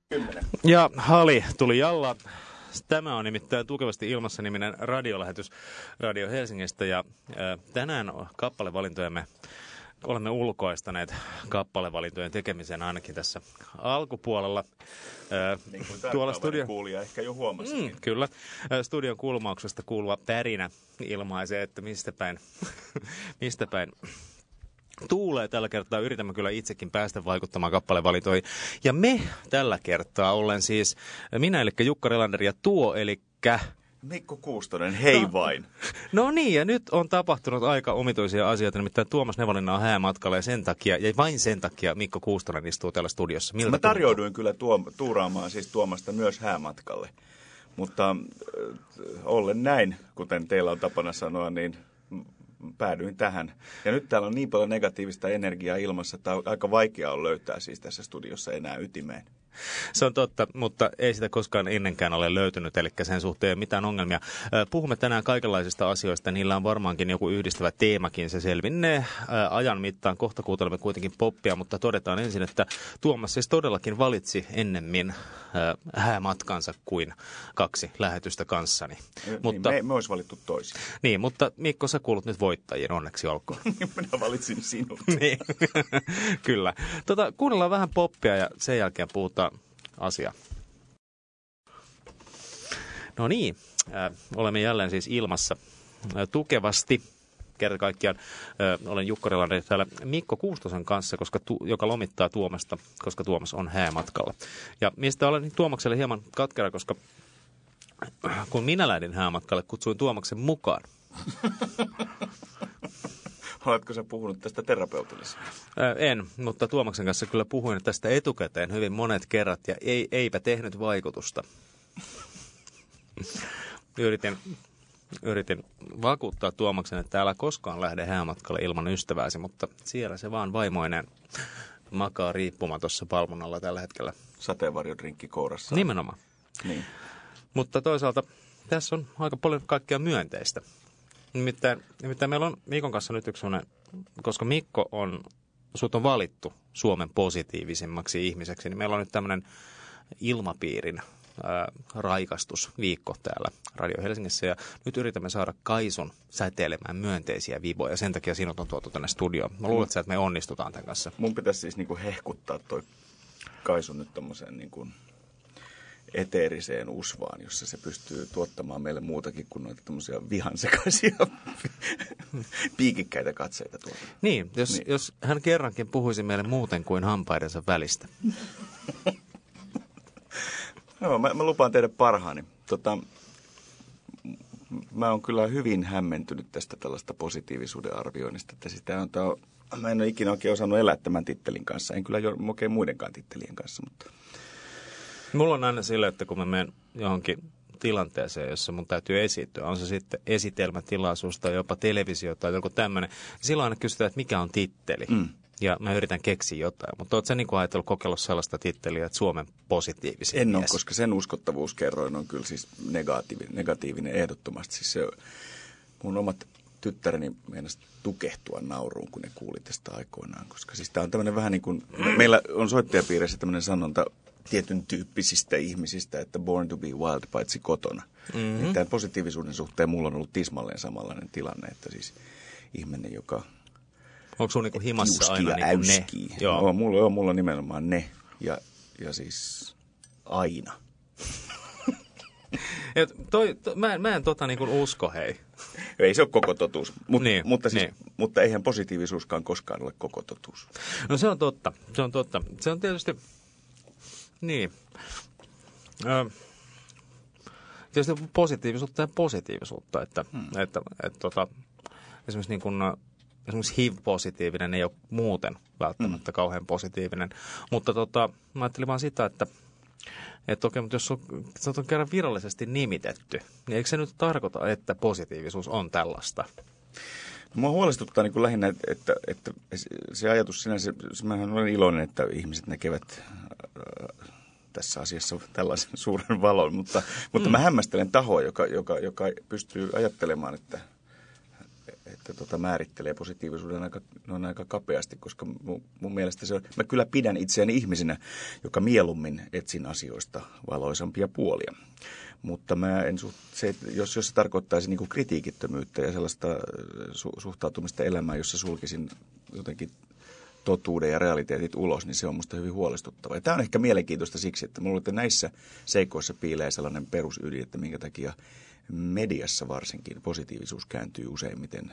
Ja Hali tuli jalla. Tämä on nimittäin Tukevasti ilmassa -niminen radiolähetys Radio Helsingistä ja tänään kappalevalintojamme olemme ulkoistaneet kappalevalintojen tekemisen ainakin tässä alkupuolella. Niin kuin tuolla kuulija ehkä jo huomasikin. Kyllä. Studion kulmauksesta kuuluva pärinä ilmaisee, että mistä päin tuulee tällä kertaa. Yritämme kyllä itsekin päästä vaikuttamaan kappalevalintoihin. Ja me tällä kertaa ollen siis minä, eli Jukka Relander, ja tuo, eli Mikko Kuustonen, hei vain. No niin, ja nyt on tapahtunut aika omituisia asioita, nimittäin Tuomas Nevalinen on häämatkalla ja sen takia, ja vain sen takia Mikko Kuustonen istuu täällä studiossa. Miltä mä tarjouduin kyllä tuuraamaan siis Tuomasta myös häämatkalle, mutta ollen näin, kuten teillä on tapana sanoa, niin päädyin tähän. Ja nyt täällä on niin paljon negatiivista energiaa ilmassa, että aika vaikea on löytää siis tässä studiossa enää ytimeen. Se on totta, mutta ei sitä koskaan ennenkään ole löytynyt, eli sen suhteen ei ole mitään ongelmia. Puhumme tänään kaikenlaisista asioista, niillä on varmaankin joku yhdistävä teemakin, se selvinnee ajan mittaan. Kohta kuuntelemme kuitenkin poppia, mutta todetaan ensin, että Tuomas siis todellakin valitsi ennemmin häämatkansa kuin 2 lähetystä kanssani. Mutta me olisi valittu toisin. Niin, mutta Mikko, sä kuulut nyt voittajiin, onneksi olkoon. Minä valitsin sinut. Niin, kyllä. Kuunnellaan vähän poppia ja sen jälkeen puhutaan asia. No niin, olemme jälleen siis ilmassa tukevasti. Kerta kaikkiaan olen Jukka Relander täällä Mikko Kuustosen kanssa, joka lomittaa Tuomasta, koska Tuomas on häämatkalla. Ja mistä olen Tuomakselle hieman katkera, koska kun minä lähdin häämatkalle, kutsuin Tuomaksen mukaan. Oletko sä puhunut tästä terapeutillisesti? En, mutta Tuomaksen kanssa kyllä puhuin tästä etukäteen hyvin monet kerrat ja eipä tehnyt vaikutusta. Yritin vakuuttaa Tuomaksen, että älä koskaan lähde häämatkalle ilman ystävääsi, mutta siellä se vaan vaimoinen makaa riippumatossa palmun alla tällä hetkellä. Sateenvarjodrinkki kourassa. Nimenomaan. Niin. Mutta toisaalta tässä on aika paljon kaikkea myönteistä. Nimittäin meillä on Mikon kanssa nyt yksi sellainen, koska Mikko sut on valittu Suomen positiivisimmaksi ihmiseksi, niin meillä on nyt tämmöinen ilmapiirin raikastusviikko täällä Radio Helsingissä. Ja nyt yritämme saada Kaisun säteilemään myönteisiä viboja. Sen takia sinut on tuotu tänne studioon. Mä luulen, että me onnistutaan tämän kanssa. Mun pitäisi siis niinku hehkuttaa toi Kaisun nyt tommoseen niinku eteeriseen usvaan, jossa se pystyy tuottamaan meille muutakin kuin noita tommosia vihansekaisia piikikkäitä katseita tuolta. Niin, jos hän kerrankin puhuisi meille muuten kuin hampaidensa välistä. No, mä lupaan tehdä parhaani. Mä oon kyllä hyvin hämmentynyt tästä tällaista positiivisuuden arvioinnista. Mä en ole ikinä oikein osannut elää tämän tittelin kanssa. En kyllä oikein muidenkaan tittelien kanssa, mutta mulla on aina sille, että kun mä menen johonkin tilanteeseen, jossa mun täytyy esiintyä, on se sitten esitelmätilaisuus tai jopa televisio tai joku tämmöinen, silloin aina kysytään, että mikä on titteli. Ja mä yritän keksiä jotain. Mutta ootko sä niin kuin ajatellut kokeilla sellaista titteliä, että Suomen positiivisin en mies? ole, koska sen uskottavuuskerroin on kyllä siis negatiivinen ehdottomasti. Siis se, mun omat tyttäreni meinasi tukehtua nauruun, kun ne kuuli tästä aikoinaan. Koska siis tää on tämmöinen vähän niin kuin, meillä on soittajapiirissä tämmöinen sanonta tietyn tyyppisistä ihmisistä, että born to be wild, paitsi kotona. Mm-hmm. Tämän positiivisuuden suhteen mulla on ollut tismalleen samanlainen tilanne, että siis ihminen, joka onko sun niinku himassa aina niinku ne? Joo. Mulla on nimenomaan ne ja siis aina. Mä en niinku usko, hei. Ei se ole koko totuus, mutta eihän positiivisuuskaan koskaan ole koko totuus. No se on totta. Se on tietysti, niin. Tietysti positiivisuutta, että esimerkiksi niin kuin esimerkiksi HIV-positiivinen ei ole muuten välttämättä kauhean positiivinen. Mutta mä ajattelin vaan sitä, että okei, mutta jos sut on kerran virallisesti nimitetty, niin eikö se nyt tarkoita, että positiivisuus on tällaista? Mua huolestuttaa niin kuin lähinnä, että se ajatus sinänsä, mähän olen iloinen, että ihmiset näkevät tässä asiassa tällaisen suuren valon, mutta mä hämmästelen tahoa, joka pystyy ajattelemaan, että määrittelee positiivisuuden aika kapeasti, koska mun mielestä mä kyllä pidän itseäni ihmisenä, joka mieluummin etsin asioista valoisampia puolia. Mutta jos se tarkoittaisi niin kuin kritiikittömyyttä ja sellaista suhtautumista elämään, jossa sulkisin jotenkin totuuden ja realiteetit ulos, niin se on musta hyvin huolestuttava. Ja tämä on ehkä mielenkiintoista siksi, että mulla että näissä seikoissa piilee sellainen perusydin, että minkä takia mediassa varsinkin positiivisuus kääntyy useimmiten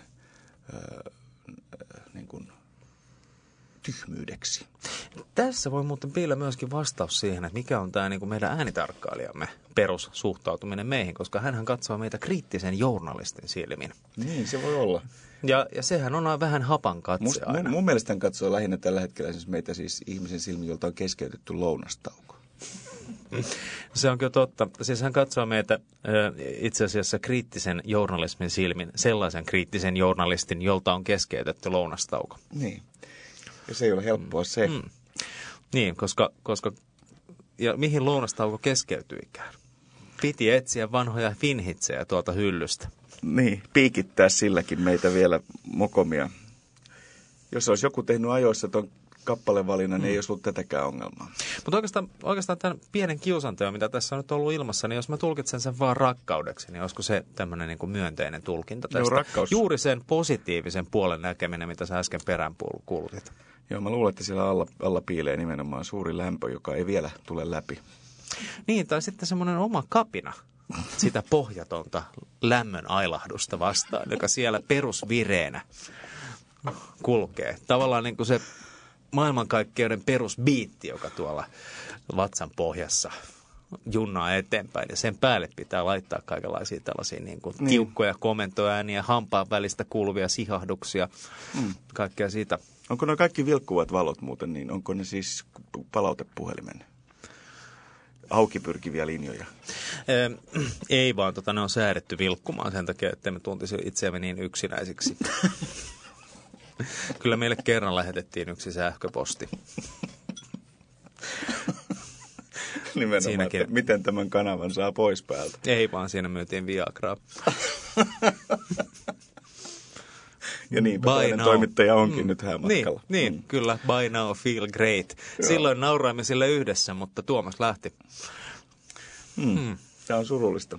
niin kuin tyhmyydeksi. Tässä voi muuten piillä myöskin vastaus siihen, että mikä on tämä niin kuin meidän äänitarkkailijamme perussuhtautuminen meihin, koska hänhän katsoo meitä kriittisen journalistin silmin. Niin, se voi olla. Ja sehän on vähän hapan katse aina. Mun mielestä hän katsoo lähinnä tällä hetkellä meitä siis ihmisen silmin, jolta on keskeytetty lounastauko. Se on kyllä totta. Siis hän katsoo meitä itse asiassa kriittisen journalismin silmin, sellaisen kriittisen journalistin, jolta on keskeytetty lounastauko. Niin. Ja se ei ole helppoa se. Niin, koska ja mihin lounastauko keskeytyikään? Piti etsiä vanhoja finhitsejä tuolta hyllystä. Niin, piikittää silläkin meitä vielä mokomia. Jos olisi joku tehnyt ajoissa tuon kappalevalinnan, niin ei olisi ollut tätäkään ongelmaa. Mutta oikeastaan tämän pienen kiusanteon, mitä tässä on nyt ollut ilmassa, niin jos mä tulkitsen sen vaan rakkaudeksi, niin olisiko se tämmöinen niin kuin myönteinen tulkinta tästä? Rakkaus. Juuri sen positiivisen puolen näkeminen, mitä sä äsken peräänkuulutit. Joo, mä luulen, että siellä alla piilee nimenomaan suuri lämpö, joka ei vielä tule läpi. Niin, tai sitten semmoinen oma kapina sitä pohjatonta lämmön ailahdusta vastaan, joka siellä perusvireenä kulkee. Tavallaan niin kuin se maailmankaikkeuden perusbiitti, joka tuolla vatsan pohjassa junnaa eteenpäin. Ja sen päälle pitää laittaa kaikenlaisia tällaisia niin kuin tiukkoja komentoääniä, hampaan välistä kuuluvia sihahduksia, kaikkea siitä. Onko nuo kaikki vilkkuvat valot muuten, niin onko ne siis palautepuhelimen auki pyrkiviä linjoja? Ei vaan, ne on säädetty vilkkumaan sen takia, että me tuntisi itseämme niin yksinäisiksi. Kyllä meille kerran lähetettiin yksi sähköposti. Nimenomaan, siinäkin, että miten tämän kanavan saa pois päältä. Ei vaan, siinä myytiin Viagraa. Ja niinpä toinen toimittaja onkin nyt häämatkalla. Niin, kyllä. Buy now, feel great. Joo. Silloin nauraimme sille yhdessä, mutta Tuomas lähti. Tämä on surullista.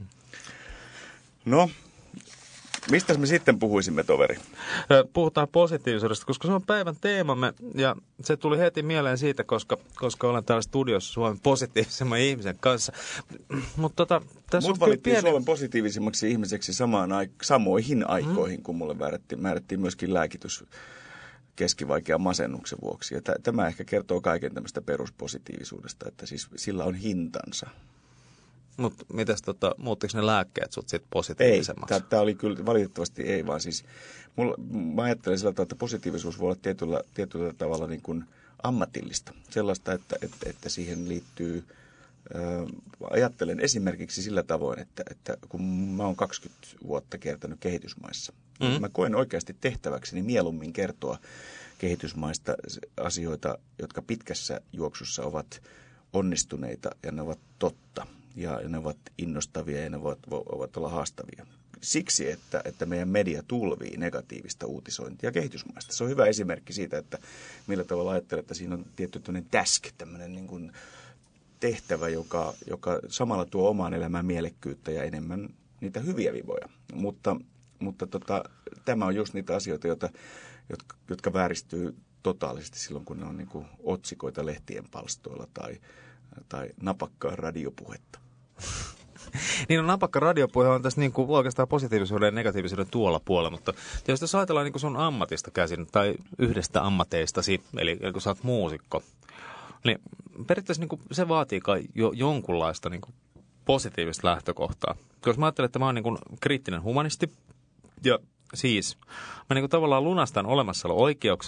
No, mistä me sitten puhuisimme, toveri? Puhutaan positiivisuudesta, koska se on päivän teemamme ja se tuli heti mieleen siitä, koska olen täällä studiossa Suomen positiivisemman ihmisen kanssa. Mut valittiin Suomen positiivisimmaksi ihmiseksi samoihin aikoihin, kun mulle määrättiin myöskin lääkitys keskivaikean masennuksen vuoksi. Ja tämä ehkä kertoo kaiken tämmöistä peruspositiivisuudesta, että siis sillä on hintansa. Mutta mitäs muuttiko ne lääkkeet sut sit positiivisemmaksi? Ei, tämä oli kyllä valitettavasti ei, vaan siis mä ajattelen sillä tavalla, että positiivisuus voi olla tietyllä tavalla niin kuin ammatillista. Sellaista, että siihen liittyy, ajattelen esimerkiksi sillä tavoin, että kun mä oon 20 vuotta kiertänyt kehitysmaissa, mä koen oikeasti tehtäväkseni mieluummin kertoa kehitysmaista asioita, jotka pitkässä juoksussa ovat onnistuneita ja ne ovat totta. Ja ne ovat innostavia ja ne ovat olla haastavia. Siksi, että meidän media tulvii negatiivista uutisointia kehitysmaista. Se on hyvä esimerkki siitä, että millä tavalla ajattelee, että siinä on tietty tämmöinen niin kuin tehtävä, joka samalla tuo omaan elämään mielekkyyttä ja enemmän niitä hyviä vivoja. Mutta tämä on just niitä asioita, jotka vääristyy totaalisesti silloin, kun ne on niin kuin otsikoita lehtien palstoilla tai napakkaa radiopuhetta. Niin napakka radiopuhe on tässä niin kuin oikeastaan positiivisuuden ja negatiivisuuden tuolla puolella, mutta tietysti jos ajatellaan niin kuin sun ammatista käsin tai yhdestä ammateistasi, eli kun sä oot muusikko, niin periaatteessa niin kuin se vaatii kai jo jonkunlaista niin kuin positiivista lähtökohtaa. Koska mä ajattelen, että mä oon niin kuin kriittinen humanisti ja siis mä niin kuin tavallaan lunastan olemassaolo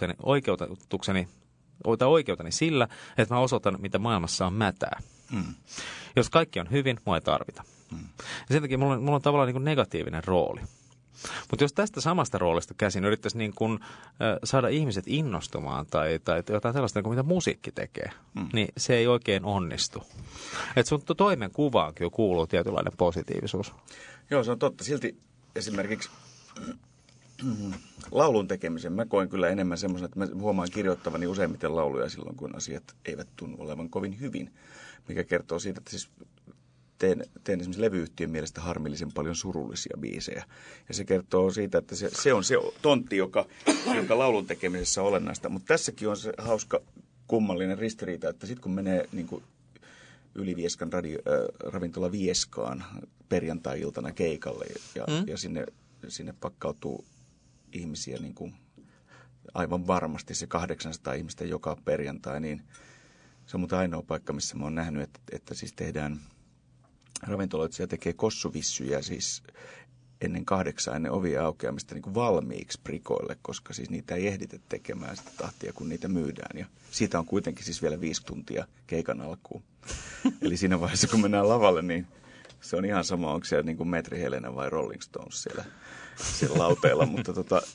oikeuteni sillä, että mä osoitan, mitä maailmassa on mätää. Jos kaikki on hyvin, mua ei tarvita. Ja sen takia mulla on tavallaan niin kuin negatiivinen rooli. Mutta jos tästä samasta roolista käsin yrittäisi niin kuin, saada ihmiset innostumaan tai jotain sellaista, niin kuin mitä musiikki tekee, niin se ei oikein onnistu. Että sun toimenkuvaankin jo kuuluu tietynlainen positiivisuus. Joo, se on totta. Silti esimerkiksi laulun tekemisen mä koen kyllä enemmän semmoisen, että mä huomaan kirjoittavani useimmiten lauluja silloin, kun asiat eivät tunnu olevan kovin hyvin, mikä kertoo siitä, että siis teen esimerkiksi levyyhtiön mielestä harmillisen paljon surullisia biisejä. Ja se kertoo siitä, että se on se tontti, joka laulun tekemisessä on olennaista. Mutta tässäkin on se hauska kummallinen ristiriita, että sitten kun menee niin kuin Ylivieskan ravintola Vieskaan perjantai-iltana keikalle ja sinne pakkautuu ihmisiä niin kuin aivan varmasti se 800 ihmistä joka perjantai, niin se on muuten ainoa paikka, missä mä oon nähnyt, että siis tehdään ravintoloitsija tekee kossuvissyjä siis ennen 8 ennen ovien aukeamista niin kuin valmiiksi prikoille, koska siis niitä ei ehditä tekemään sitä tahtia, kun niitä myydään. Ja siitä on kuitenkin siis vielä 5 tuntia keikan alkuun. Eli siinä vaiheessa, kun mennään lavalle, niin se on ihan sama, onko siellä niin kuin Metri Helena vai Rolling Stones siellä lauteilla. Mutta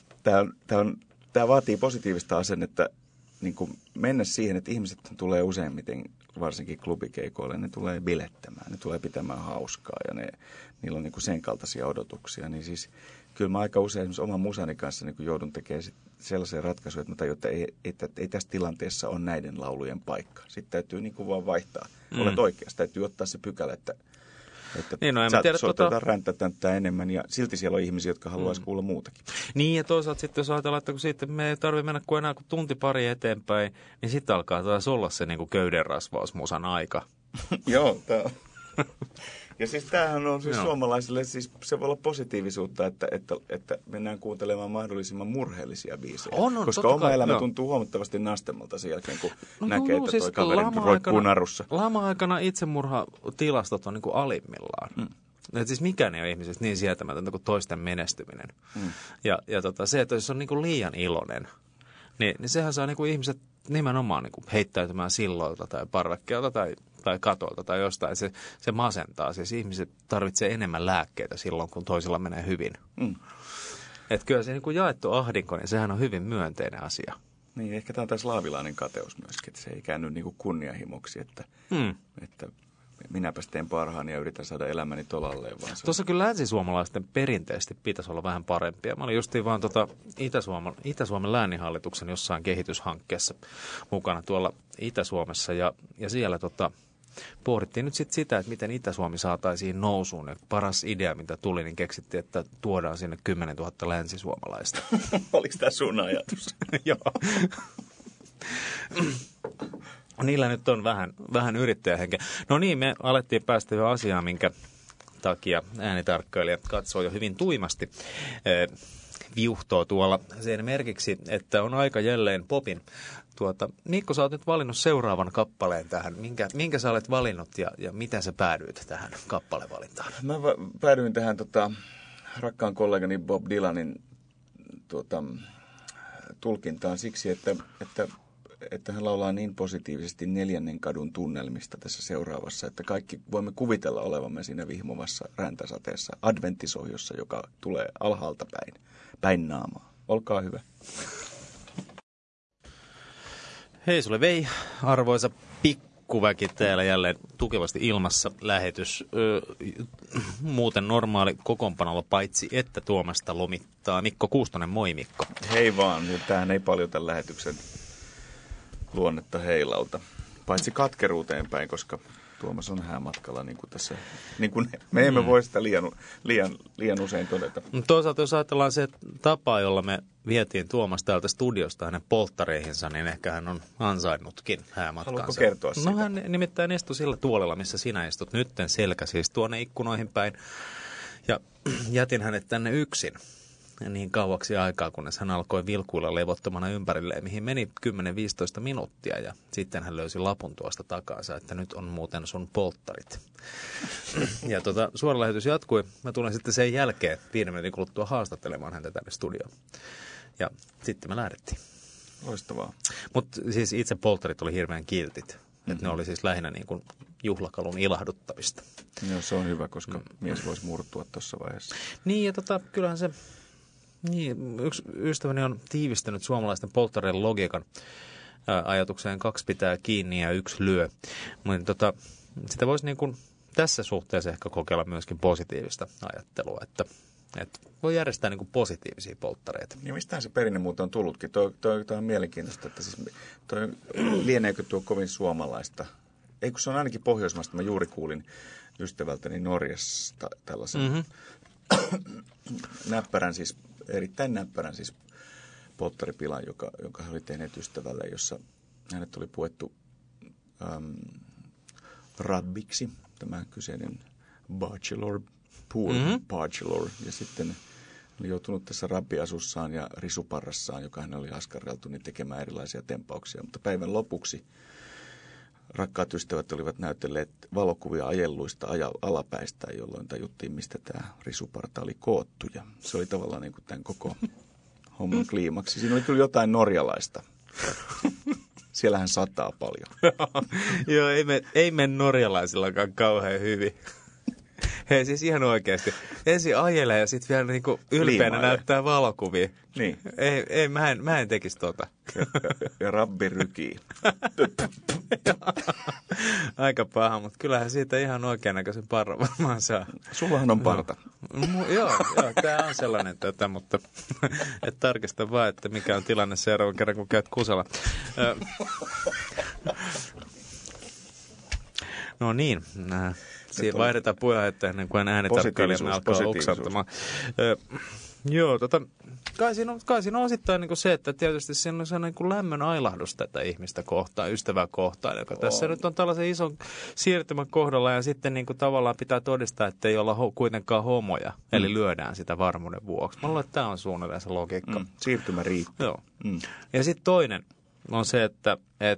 tämä vaatii positiivista asennetta niin kuin mennä siihen, että ihmiset tulee useimmiten, varsinkin klubikeikoille, ne tulee bilettämään, ne tulee pitämään hauskaa ja niillä on niin kuin sen kaltaisia odotuksia. Niin siis kyllä mä aika usein esimerkiksi oman musani kanssa niin kuin joudun tekemään sellaisen ratkaisun, että mä tajun, että ei tässä tilanteessa ole näiden laulujen paikka. Sitten täytyy niin kuin vaan vaihtaa. Olet oikeassa, täytyy ottaa se pykälä, että niin, no, sä räntätänttää enemmän ja silti siellä on ihmisiä, jotka haluaisi kuulla muutakin. Niin ja toisaalta sitten jos ajatellaan, että kun sitten me ei tarvitse mennä kuin enää kuin tunti pari eteenpäin, niin sitten alkaa taas olla se niin kuin köydenrasvausmusan aika. Joo, tämä on. Ja siis tämähän on siis suomalaisille, siis se voi olla positiivisuutta, että mennään kuuntelemaan mahdollisimman murheellisia biisejä. Koska oma elämä tuntuu huomattavasti nastemmalta sen jälkeen, kun näkee, että toi kaveri roikkuu narussa. Lama-aikana itsemurhatilastot on niin kuin alimmillaan. Että siis mikään ei ole ihmisestä niin sietämätöntä kuin toisten menestyminen. Ja se, että jos on niin kuin liian iloinen, niin sehän saa niin kuin ihmiset nimenomaan niin kuin heittäytymään silloilta tai parvekkeelta tai katolta tai jostain. Se masentaa. Siis ihmiset tarvitsee enemmän lääkkeitä silloin, kun toisilla menee hyvin. Että kyllä se niin kuin jaettu ahdinko, niin sehän on hyvin myönteinen asia. Niin, ehkä tämä on tämä slaavilainen kateus myöskin, että se ei käänny niin kuin kunnianhimoksi, että minäpäs teen parhaani ja yritän saada elämäni tolalleen. Tuossa kyllä länsisuomalaisten perinteisesti pitäisi olla vähän parempia. Mä olin justiin vaan Itä-Suomen lääninhallituksen jossain kehityshankkeessa mukana tuolla Itä-Suomessa ja siellä pohdittiin nyt sitä, että miten Itä-Suomi saataisiin nousuun. Ja paras idea, mitä tuli, niin keksittiin, että tuodaan sinne 10 000 länsisuomalaista. Oliko tämä sun ajatus? Joo. Niillä nyt on vähän yrittäjähenkeä. No niin, me alettiin päästä jo asiaan, minkä takia äänitarkkailija katsoo jo hyvin tuimasti viuhtoo tuolla sen merkiksi, että on aika jälleen popin. Mikko, sä oot nyt valinnut seuraavan kappaleen tähän. Minkä sä olet valinnut ja miten sä päädyit tähän kappalevalintaan? Mä päädyin tähän rakkaan kollegani Bob Dylanin tulkintaan siksi, että hän laulaa niin positiivisesti 4. kadun tunnelmista tässä seuraavassa, että kaikki voimme kuvitella olevamme siinä vihmovassa räntäsateessa adventtisohjossa, joka tulee alhaalta päin naamaa. Olkaa hyvä. Hei sulle vei, arvoisa pikkuväki täällä jälleen tukevasti ilmassa lähetys. Muuten normaali kokoonpanolla paitsi että Tuomasta lomittaa Mikko Kuustonen. Moi Mikko. Hei vaan, tämähän ei paljon tämän lähetyksen luonnetta heilauta. Paitsi katkeruuteen päin, koska Tuomas on häämatkalla niin kuin tässä. Niin kuin me emme voi sitä liian usein todeta. Toisaalta jos ajatellaan se tapa, jolla me vietiin Tuomas täältä studiosta hänen polttareihinsa, niin ehkä hän on ansainnutkin häämatkansa. Haluatko kertoa sitä? No hän nimittäin istui sillä tuolella, missä sinä istut nytten selkäsi tuonne ikkunoihin päin. Ja jätin hänet tänne yksin niin kauaksi aikaa, kunnes hän alkoi vilkuilla levottomana ympärilleen, mihin meni 10-15 minuuttia. Ja sitten hän löysi lapun tuosta takaansa, että nyt on muuten sun polttarit. Ja suora lähetys jatkui. Mä tulen sitten sen jälkeen 5 minuutin kuluttua haastattelemaan häntä tänne studioon. Ja sitten me lähdettiin. Loistavaa. Mutta siis itse polttarit oli hirveän kiltit. Että ne oli siis lähinnä niin kuin juhlakalun ilahduttamista. Joo, se on hyvä, koska mies voisi murtua tuossa vaiheessa. Niin, ja kyllähän se... Niin, yksi ystäväni on tiivistänyt suomalaisten polttareiden logiikan ajatukseen 2 pitää kiinni ja 1 lyö. Mutta sitä voisi niin kuin tässä suhteessa ehkä kokeilla myöskin positiivista ajattelua, että että voi järjestää niin kuin positiivisia polttareita. Ja mistähän se perinne muuten on tullutkin? Toi on mielenkiintoista, että siis lieneekö tuo kovin suomalaista? Eikö se on ainakin Pohjoismaista? Mä juuri kuulin ystävältäni Norjasta tällaisen erittäin näppärän polttaripilan, jonka he oli tehneet ystävälle, jossa hänet oli puettu rabbiksi, tämä kyseinen bachelor, bachelor, ja sitten oli joutunut tässä rabbiasussaan ja risuparrassaan, joka hän oli askarreltu, niin tekemään erilaisia tempauksia. Mutta päivän lopuksi rakkaat ystävät olivat näytelleet valokuvia ajelluista alapäistä, jolloin tajuttiin, mistä tämä risuparta oli koottu. Ja se oli tavallaan niin kuin tämän koko homman kliimaksi. Siinä oli kyllä jotain norjalaista. Siellähän sataa paljon. Joo, ei mene norjalaisillakaan kauhean hyvin. Hei, siis ihan oikeasti. Ensin ajelee ja sitten vielä niinku ylpeänä näyttää valokuvia. Niin. Ei, mä en tekisi tota. Ja rabbi rykii. Aika paha, mutta kyllähän siitä ihan oikeannäköisen parran varmaan saa. Sullahan on parta. Joo, tää on sellainen mutta et tarkista vaan, että mikä on tilanne seuraavan kerran, kun käyt kusella. No niin, siinä vaihdetaan puheenjohtaja ennen kuin äänitarkkailijamme alkaa oksantamaan. Joo, kai siinä on osittain niin kuin se, että tietysti siinä on sellainen niin lämmön ailahdus tätä ihmistä kohtaan, ystävää kohtaan, joka tässä nyt on tällaisen ison siirtymän kohdalla ja sitten niin kuin tavallaan pitää todistaa, että ei olla kuitenkaan homoja, eli lyödään sitä varmuuden vuoksi. Mä luulen, että tämä on suunnilleen se logiikka. Siirtymä riittää. Joo. Ja sitten toinen on se, että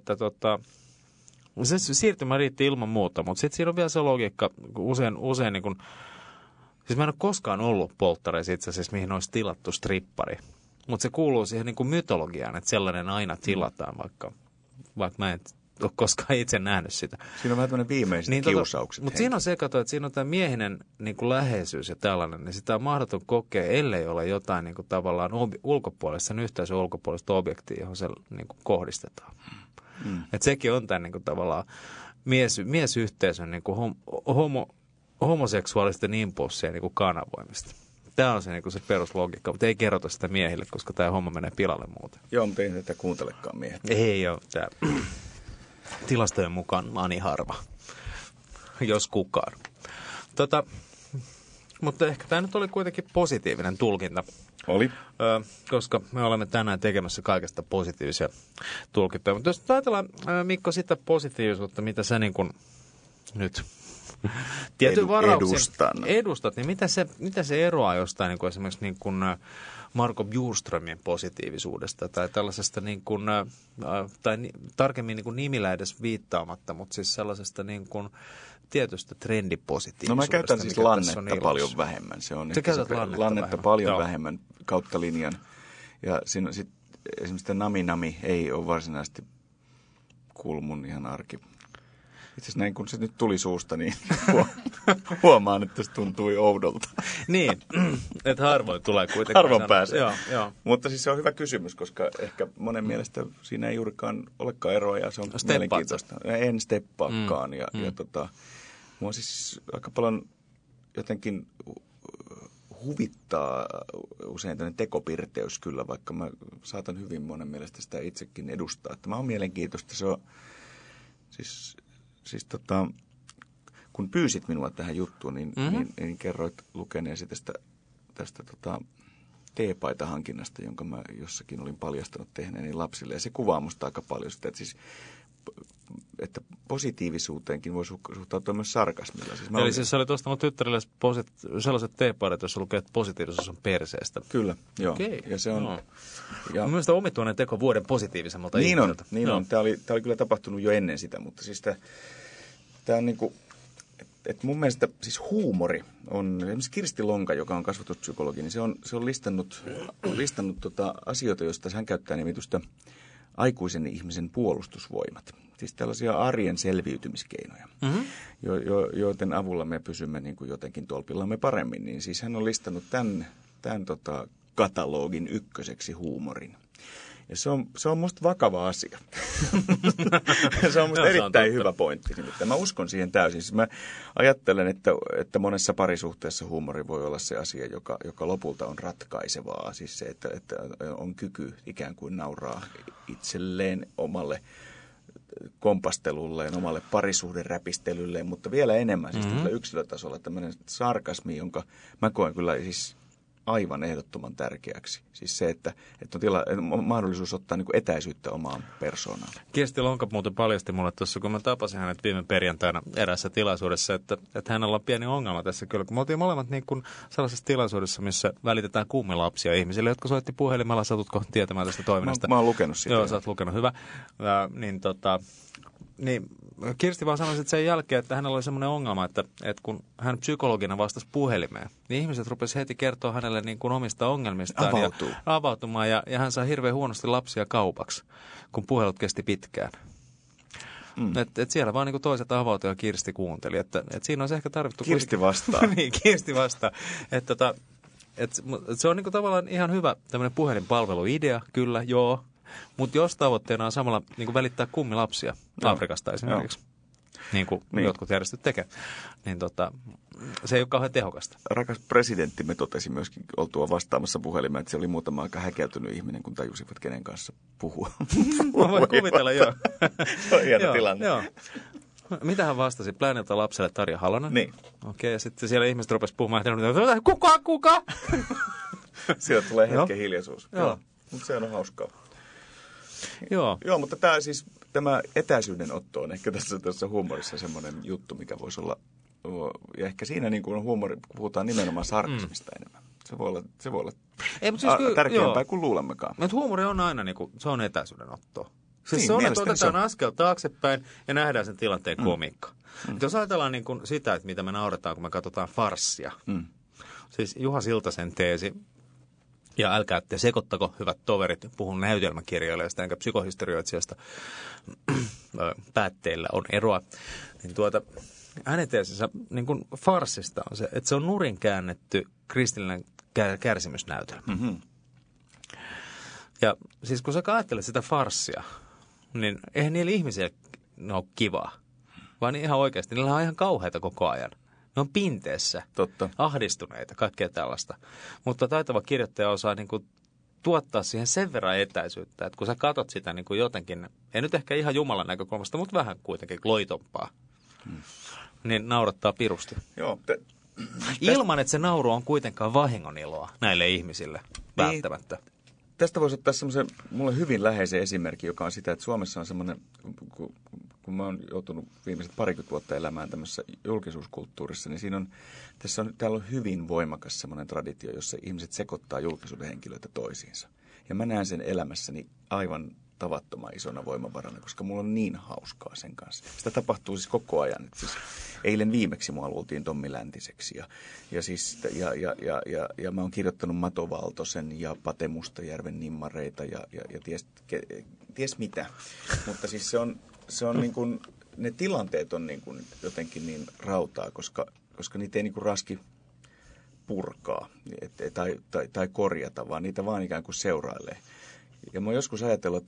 se siirtymä riitti ilman muuta, mutta sitten siinä on vielä se logiikka, usein niin kuin, siis mä en ole koskaan ollut polttareissa itse asiassa, mihin olisi tilattu strippari. Mutta se kuuluu siihen niin kuin mytologiaan, että sellainen aina tilataan, vaikka mä en ole koskaan itse nähnyt sitä. Siinä on vähän tämmöinen viimeiset kiusaukset. Mutta siinä on se, että siinä on tämä miehinen niin kuin läheisyys ja tällainen, niin sitä on mahdoton kokea, ellei ole jotain niin kuin tavallaan sen yhteisön ulkopuolista objektia, johon se niin kuin kohdistetaan. Että sekin on tämän niin kuin tavallaan miesyhteisön niin kuin homoseksuaalisten impulssien niin kuin kanavoimista. Tämä on se peruslogiikka, mutta ei kerrota sitä miehille, koska tämä homma menee pilalle muuten. Joo, mutta ei tätä kuuntelekaan miehet. Ei ole. Tämä tilastojen mukaan ani harva, jos kukaan. Mutta ehkä tämä nyt oli kuitenkin positiivinen tulkinta. Oli. Koska me olemme tänään tekemässä kaikesta positiivisia tulkintoja. Mutta jos ajatellaan, Mikko, sitä positiivisuutta, mitä sä niin kuin nyt tietyn varauksen edustat, niin mitä se eroaa jostain niin kuin esimerkiksi niin kuin Marco Bjurströmin positiivisuudesta tai tällaisesta niin kuin, tai tarkemmin niin kuin nimillä edes viittaamatta, mutta siis sellaisesta niin kuin tietystä trendipositiivisuudesta. No mä käytän siis lannetta paljon vähemmän. Se on lannetta paljon vähemmän kautta linjan. Ja siinä sit, esimerkiksi nami ei ole varsinaisesti kuulu mun ihan arki. Itse asiassa näin, kun se nyt tuli suusta, niin huomaan, että se tuntui oudolta. Niin, että harvoin tulee kuitenkaan. Harvoin pääsee. Joo. Mutta siis se on hyvä kysymys, koska ehkä monen mielestä siinä ei juurikaan olekaan eroa ja se on mielenkiintoista. En steppaakaan. Mua siis aika paljon jotenkin huvittaa usein tämmöinen tekopirteys kyllä, vaikka mä saatan hyvin monen mielestä sitä itsekin edustaa. Että mä oon mielenkiintoista. Se on siis kun pyysit minua tähän juttuun, niin kerroit lukeneesi tästä teepaitahankinnasta, jonka mä jossakin olin paljastanut tehneeni lapsille. Ja se kuvaa musta aika paljon sitä, että positiivisuuteenkin voi suhtautua myös sarkasmilla. Siis sä olit ostanut tyttärille sellaiset teepaidat, joissa lukee, että positiivisuus on perseestä. Kyllä, joo. Okay. Ja se on... No. Ja mielestäni omituinen teko vuoden positiivisemmalta ihmiseltä. Niin on. Tämä oli kyllä tapahtunut jo ennen sitä, mutta siis tämä on niin kuin... Että mun mielestä siis huumori on, esimerkiksi Kirsti Lonka, joka on kasvatuspsykologi, niin se on listannut asioita, joista hän käyttää nimitystä aikuisen ihmisen puolustusvoimat. Siis tällaisia arjen selviytymiskeinoja, joiden avulla me pysymme niin kuin jotenkin tolpillamme paremmin. Niin siis hän on listannut tämän katalogin ykköseksi huumorin. Ja se on musta vakava asia. Se on musta erittäin hyvä pointti. Nimittäin mä uskon siihen täysin. Siis mä ajattelen, että monessa parisuhteessa huumori voi olla se asia, joka lopulta on ratkaisevaa. Siis se, että on kyky ikään kuin nauraa itselleen, omalle kompastelulleen, omalle parisuhderäpistelylleen, mutta vielä enemmän siis yksilötasolla tämmöinen sarkasmi, jonka mä koen kyllä siis aivan ehdottoman tärkeäksi. Siis se, että on mahdollisuus ottaa niin kuin etäisyyttä omaan persoonaan. Kirsti Lonka muuten paljasti mulle tuossa, kun mä tapasin hänet viime perjantaina eräässä tilaisuudessa, että hänellä on pieni ongelma tässä kyllä. Kun me oltiin molemmat niin kuin sellaisessa tilaisuudessa, missä välitetään kummilapsia ihmisille, jotka soitti puhelimella, satutko tietämään tästä toiminnasta? Mä oon lukenut sitä. Joo, sä oot lukenut, hyvä. Niin Kirsti vaan sanoi sen jälkeen, että hänellä oli semmoinen ongelma, että kun hän psykologina vastasi puhelimeen, niin ihmiset rupesivat heti kertoa hänelle niin kuin omista ongelmistaan. Avautumaan ja hän sai hirveän huonosti lapsia kaupaksi, kun puhelut kesti pitkään. Et siellä vaan niin kuin toiset avautui ja Kirsti kuunteli. Että siinä olisi ehkä tarvittu... Kirsti vastaa. Niin, Kirsti vastaa. Se on niin kuin tavallaan ihan hyvä tämmöinen puhelinpalveluidea, kyllä, joo. Mutta jos tavoitteena on samalla niin kuin välittää kummilapsia Afrikasta esimerkiksi, niin kuin jotkut järjestöt tekee, niin se ei ole kauhean tehokasta. Rakas presidenttimme totesi myöskin oltua vastaamassa puhelimeen, että se oli muutama aika häkeltynyt ihminen, kun tajusivat kenen kanssa puhua. Mä voin kuvitella, joo. Se on hieno tilanne. Joo. Mitä hän vastasi? Planeelta lapselle Tarja Halonen? Niin. Okei, ja sitten siellä ihmiset rupesi puhumaan, että kuka? Sieltä tulee hetken hiljaisuus. Joo. Mutta se on hauskaa. Joo, mutta tämä etäisyyden otto on ehkä tässä huumorissa semmoinen juttu, mikä voisi olla, ja ehkä siinä niin kuin puhutaan nimenomaan sarkasmista enemmän. Se voi olla tärkeämpää kuin luulemmekaan. Mutta huumori on aina, niin kuin, se on etäisyyden ottoa. Siis se on, että otetaan askel taaksepäin ja nähdään sen tilanteen komiikka. Jos ajatellaan niin kuin sitä, että mitä me nauretaan, kun me katsotaan farssia. Siis Juha Siltasen teesi, ja älkää te sekoittako, hyvät toverit, puhun näytelmäkirjoilijasta enkä psykohistorioitsijasta, päätteillä on eroa. Niin hänen teesinsä niin kuin farssista on se, että se on nurin käännetty kristillinen kärsimysnäytelmä. Mm-hmm. Ja siis kun sä ajattelet sitä farssia, niin eihän niillä ihmisillä ole kivaa, vaan ihan oikeasti niillä on ihan kauheita koko ajan. Ne on pinteessä, ahdistuneita, kaikkea tällaista. Mutta taitava kirjoittaja osaa niin kuin tuottaa siihen sen verran etäisyyttä, että kun sä katot sitä niin kuin jotenkin, ei nyt ehkä ihan Jumalan näkökulmasta, mutta vähän kuitenkin loitompaa, niin naurattaa pirusti. Joo. Ilman, että se nauru on kuitenkaan vahingoniloa näille ihmisille välttämättä. Tästä voisi ottaa semmoisen mulle hyvin läheisen esimerkin, joka on sitä, että Suomessa on semmoinen, kun mä oon joutunut viimeiset 20 vuotta elämään tämmöisessä julkisuuskulttuurissa, niin täällä on hyvin voimakas semmoinen traditio, jossa ihmiset sekoittaa julkisuuden henkilöitä toisiinsa. Ja mä näen sen elämässäni aivan tavattoman isona voimavarana, koska mulla on niin hauskaa sen kanssa. Sitä tapahtuu siis koko ajan. Et siis eilen viimeksi mua luultiin Tommi Läntiseksi ja mä oon kirjoittanut Mato Valtosen ja Pate Mustajärven nimmareita ja ties mitä. Mutta siis se on niin kuin, ne tilanteet on niin kuin jotenkin niin rautaa, koska niitä ei niin kuin raski purkaa tai korjata, vaan niitä vaan ikään kuin seurailee. Ja mä oon joskus ajatellut,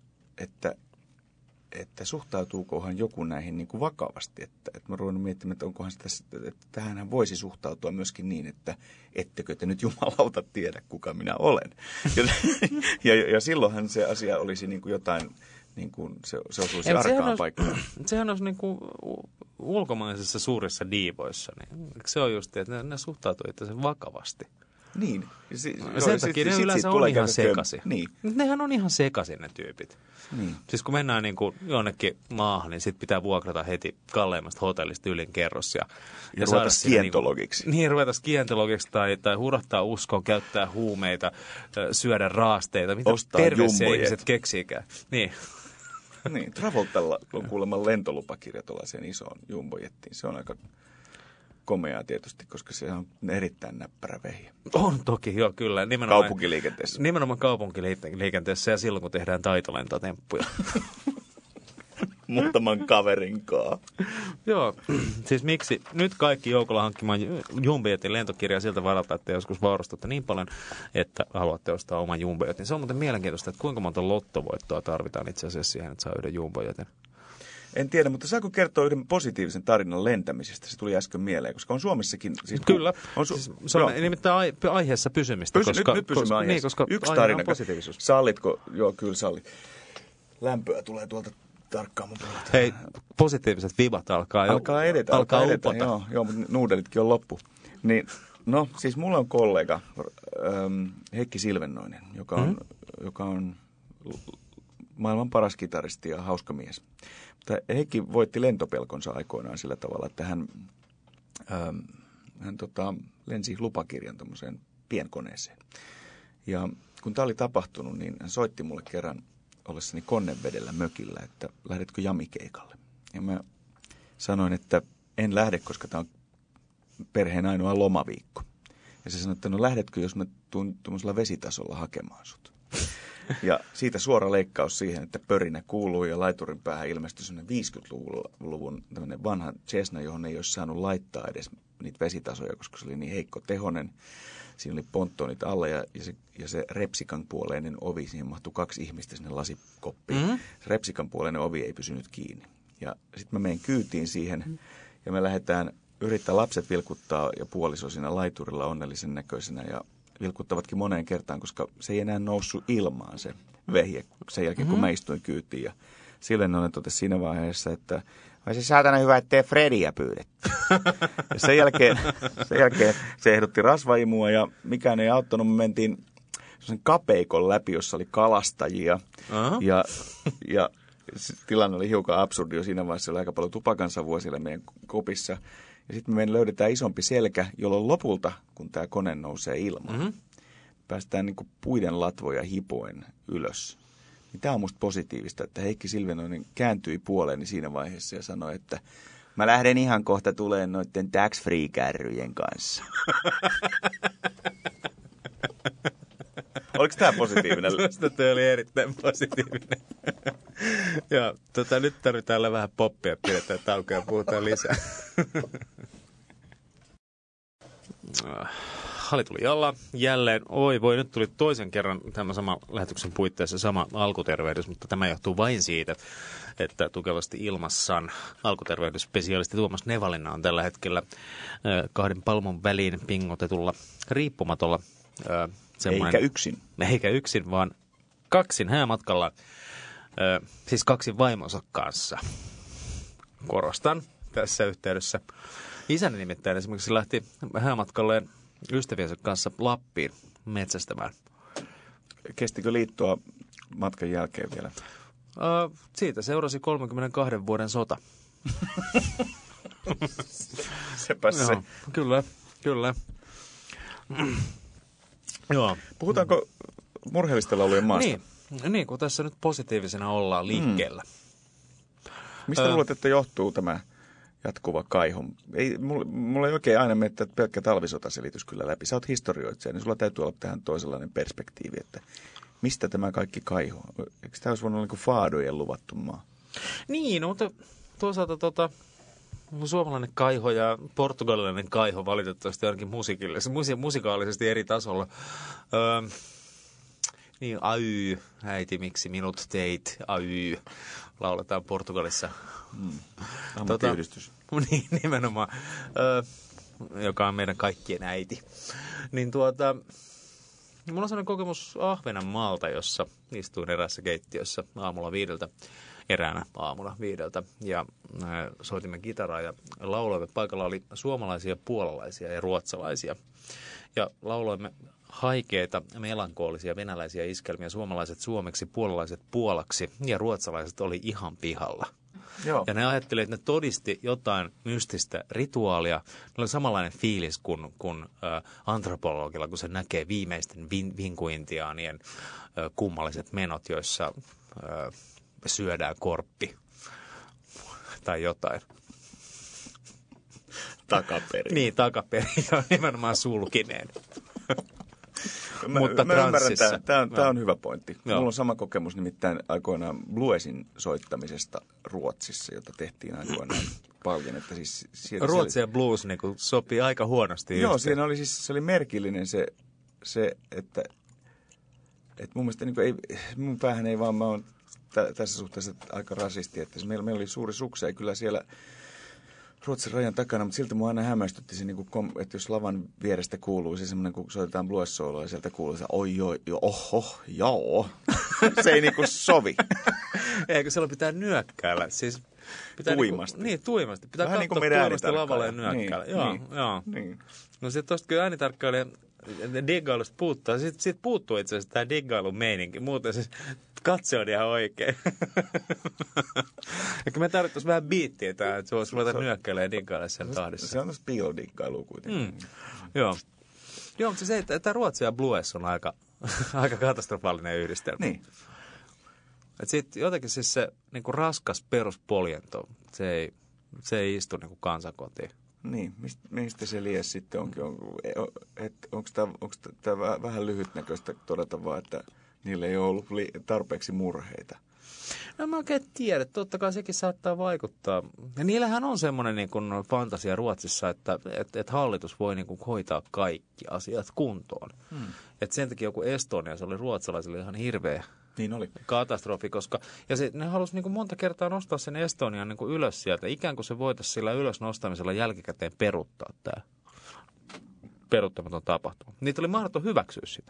että suhtautuukohan joku näihin niin kuin vakavasti. Että mä oon ruvennut miettimään, että onkohan se tässä, että tähänhän voisi suhtautua myöskin niin, että ettekö te nyt jumalauta tiedä, kuka minä olen. Ja silloinhan se asia olisi niin kuin jotain, niin kuin se osuisi arkaan paikkaan. Sehän olisi niin kuin ulkomaisissa suurissa diivoissa. Niin se on just, että ne suhtautuu itse vakavasti. Niin. Sen takia ne yleensä on ihan sekaisin. Niin. Nehän on ihan sekaisin ne tyypit. Niin. Siis kun mennään niin kuin jonnekin maahan, niin sitten pitää vuokrata heti kalleimmasta hotellista ylin kerros. Ja ruveta skientologiksi. Niin, ruveta skientologiksi tai hurahtaa uskoon, käyttää huumeita, syödä raasteita. Mitä terveisiä ihmiset keksiikään. Niin. Niin, Travoltalla on kuulemma lentolupakirja tuollaiseen isoon jumbojettiin. Se on aika komeaa tietysti, koska se on erittäin näppärä vehje. On toki, joo kyllä. Kaupunkiliikenteessä. Nimenomaan kaupunkiliikenteessä ja silloin, kun tehdään taitolentotemppuja. muutaman kaverinkaan. Joo, siis miksi nyt kaikki joukolla hankkimaan Jumbojetin lentokirjaa siltä varalta, että joskus vaurastutte niin paljon, että haluatte ostaa oman Jumbojetin. Se on muuten mielenkiintoista, että kuinka monta lottovoittoa tarvitaan itse asiassa siihen, että saa yhden Jumbojetin. En tiedä, mutta saako kertoa yhden positiivisen tarinan lentämisestä? Se tuli äsken mieleen, koska on Suomessakin... Siis kyllä, se on nimittäin aiheessa pysymistä. Nyt pysymme aiheessa. Niin, koska yksi tarina. Positiivisuus. Sallitko? Joo, kyllä sallit. Lämpöä tulee tuolta tarkkaan mun puolelta. Hei, positiiviset vibat alkaa edetä. upota. Joo, mutta nuudelitkin on loppu. Niin, no, siis mulla on kollega Heikki Silvennoinen, joka on maailman paras kitaristi ja hauska mies. Heikki voitti lentopelkonsa aikoinaan sillä tavalla, että hän lensi lupakirjan tuommoiseen pienkoneeseen. Ja kun tämä oli tapahtunut, niin hän soitti mulle kerran ollessani Konnevedellä mökillä, että lähdetkö jamikeikalle. Ja mä sanoin, että en lähde, koska tämä on perheen ainoa lomaviikko. Ja se sanoi, että no lähdetkö, jos mä tuun tuollaisella vesitasolla hakemaan sut. Ja siitä suora leikkaus siihen, että pörinä kuuluu ja laiturin päähän ilmestyi sellainen 50-luvun vanha Cessna, johon ei olisi saanut laittaa edes niitä vesitasoja, koska se oli niin heikko tehonen. Siinä oli ponttonit alla ja se repsikan puoleinen ovi, siihen mahtui 2 ihmistä sinne lasikoppiin. Mm-hmm. Se repsikan puoleinen ovi ei pysynyt kiinni. Ja sitten mä menen kyytiin siihen ja me lähdetään yrittää lapset vilkuttaa ja puoliso siinä laiturilla onnellisen näköisenä ja vilkuttavatkin moneen kertaan, koska se ei enää noussut ilmaan se vehje sen jälkeen, kun mä istuin kyytiin. Ja Silvennoinen totesi siinä vaiheessa, että vai se saatana hyvä, ettei Frediä pyydetty. Ja sen jälkeen se ehdotti rasvaimua ja mikään ei auttanut. Me mentiin sen kapeikon läpi, jossa oli kalastajia. Ja tilanne oli hiukan absurdi jo siinä vaiheessa. Oli aika paljon tupakansavua siellä meidän kopissa. Ja sitten me löydetään isompi selkä, jolloin lopulta, kun tämä kone nousee ilmaan, päästään niin kuin puiden latvoja hipoen ylös. Niin tämä on musta positiivista, että Heikki Silvennoinen kääntyi puoleeni siinä vaiheessa ja sanoi, että mä lähden ihan kohta tuleen noiden tax-free-kärryjen kanssa. Oliko tämä positiivinen? Minusta tämä oli erittäin positiivinen. Ja nyt tarvitaan vähän poppia, pidetään taukoa ja puhutaan lisää. Hali tuli jälleen. Oi voi, nyt tuli toisen kerran tämän saman lähetyksen puitteissa sama alkutervehdys, mutta tämä johtuu vain siitä, että tukevasti ilmassan alkutervehdysspesiaalisti Tuomas Nevalina on tällä hetkellä 2 palmon väliin pingotetulla riippumatolla. Eikä yksin, vaan 2 häämatkalla, siis 2 vaimonsa kanssa. Korostan tässä yhteydessä. Isäni nimittäin esimerkiksi lähti häämatkalleen ystäviensä kanssa Lappiin metsästämään. Kestikö liittoa matkan jälkeen vielä? Siitä seurasi 32 vuoden sota. Sepäs se. Kyllä. Joo. Puhutaanko murheellisten laulujen maasta? Niin, kun tässä nyt positiivisena ollaan liikkeellä. Mistä luulet, että johtuu tämä jatkuva kaiho? Mulla ei oikein aina mene pelkkä talvisotaselitys kyllä läpi. Sä oot historioitsija, niin sulla täytyy olla tähän toisenlainen perspektiivi, että mistä tämä kaikki kaiho? Eikö tämä olisi voinut olla niin kuin faadojen luvattu maa? Niin, mutta toisaalta suomalainen kaiho ja portugalilainen kaiho valitettavasti ainakin musikaalisesti eri tasolla. Niin, ay, äiti, miksi minut teit, ay, lauletaan Portugalissa. Ammattiyhdistys. Niin, nimenomaan, joka on meidän kaikkien äiti. Niin mulla on sellainen kokemus Ahvenanmaalta, jossa istuin eräässä keittiössä eräänä aamulla 5 ja soitimme kitaraa ja lauloimme. Paikalla oli suomalaisia, puolalaisia ja ruotsalaisia. Ja lauloimme haikeita, melankoolisia venäläisiä iskelmiä, suomalaiset suomeksi, puolalaiset puolaksi ja ruotsalaiset oli ihan pihalla. Joo. Ja ne ajattelivat, että ne todisti jotain mystistä rituaalia. Ne oli samanlainen fiilis kuin antropologilla, kun se näkee viimeisten vinkuintiaanien kummalliset menot, joissa syödään korppi tai jotain. Takaperin. Niin, takaperin ja nimenomaan sulkineen. mutta mä transsissa. Tämä on hyvä pointti. Mulla on sama kokemus nimittäin aikoinaan bluesin soittamisesta Ruotsissa, jota tehtiin aikoinaan paljon. Että siis Ruotsi ja blues niin sopii aika huonosti yhteen. Joo, siinä oli siis, se oli merkillinen se että mun mielestä niin ei, mun päähän ei vaan, mä oon tässä suhteessa aika rasisti, että meillä oli suuri sukse ja kyllä siellä Ruotsin rajan takana, mutta silti mua aina hämmästytti se, että jos lavan vierestä kuuluu se semmoinen, kun soitetaan blues-sooloa ja sieltä kuuluu se oi, oho, joo. Se ei sovi. Eikö silloin pitää nyökkäillä? Siis pitää tuimasti. Tuimasti. Pitää vähän katsoa tuimasti lavalle ja nyökkäillä. Joo. Niin. No sitten tosta kyllä äänitarkkailija diggailusta puuttuu. Sitten puuttuu itse asiassa tämä diggailun meininki. Muuten siis katse on ihan oikein. Ehkä me tarvittaisiin vähän biittiä tähän, että se voisi ruveta nyökkäilemään ja diggailla sen tahdissa. Se on piilodiggailu kuitenkin. Joo, mutta se, että Ruotsi ja blues on aika katastrofaalinen yhdistelmä. Niin. Sitten jotenkin siis se niinku raskas peruspoljento, se ei istu niinku kansakotiin. Niin, mistä se lies sitten onkin? Onko tämä vähän lyhytnäköistä todeta vaan, että niillä ei ole ollut tarpeeksi murheita? No mä oikein tiedä, totta kai sekin saattaa vaikuttaa. Ja niillähän on semmoinen niin kuin fantasia Ruotsissa, että hallitus voi niin kuin hoitaa kaikki asiat kuntoon. Että sen takia joku Estonia, se oli ruotsalaisille ihan hirveä niin oli katastrofi, koska ja ne halusi niin kuin monta kertaa nostaa sen Estonian niin kuin ylös sieltä, ikään kuin se voitaisiin sillä ylös nostamisella jälkikäteen peruuttaa tämä peruuttamaton tapahtuma. Niitä oli mahdoton hyväksyä sitä.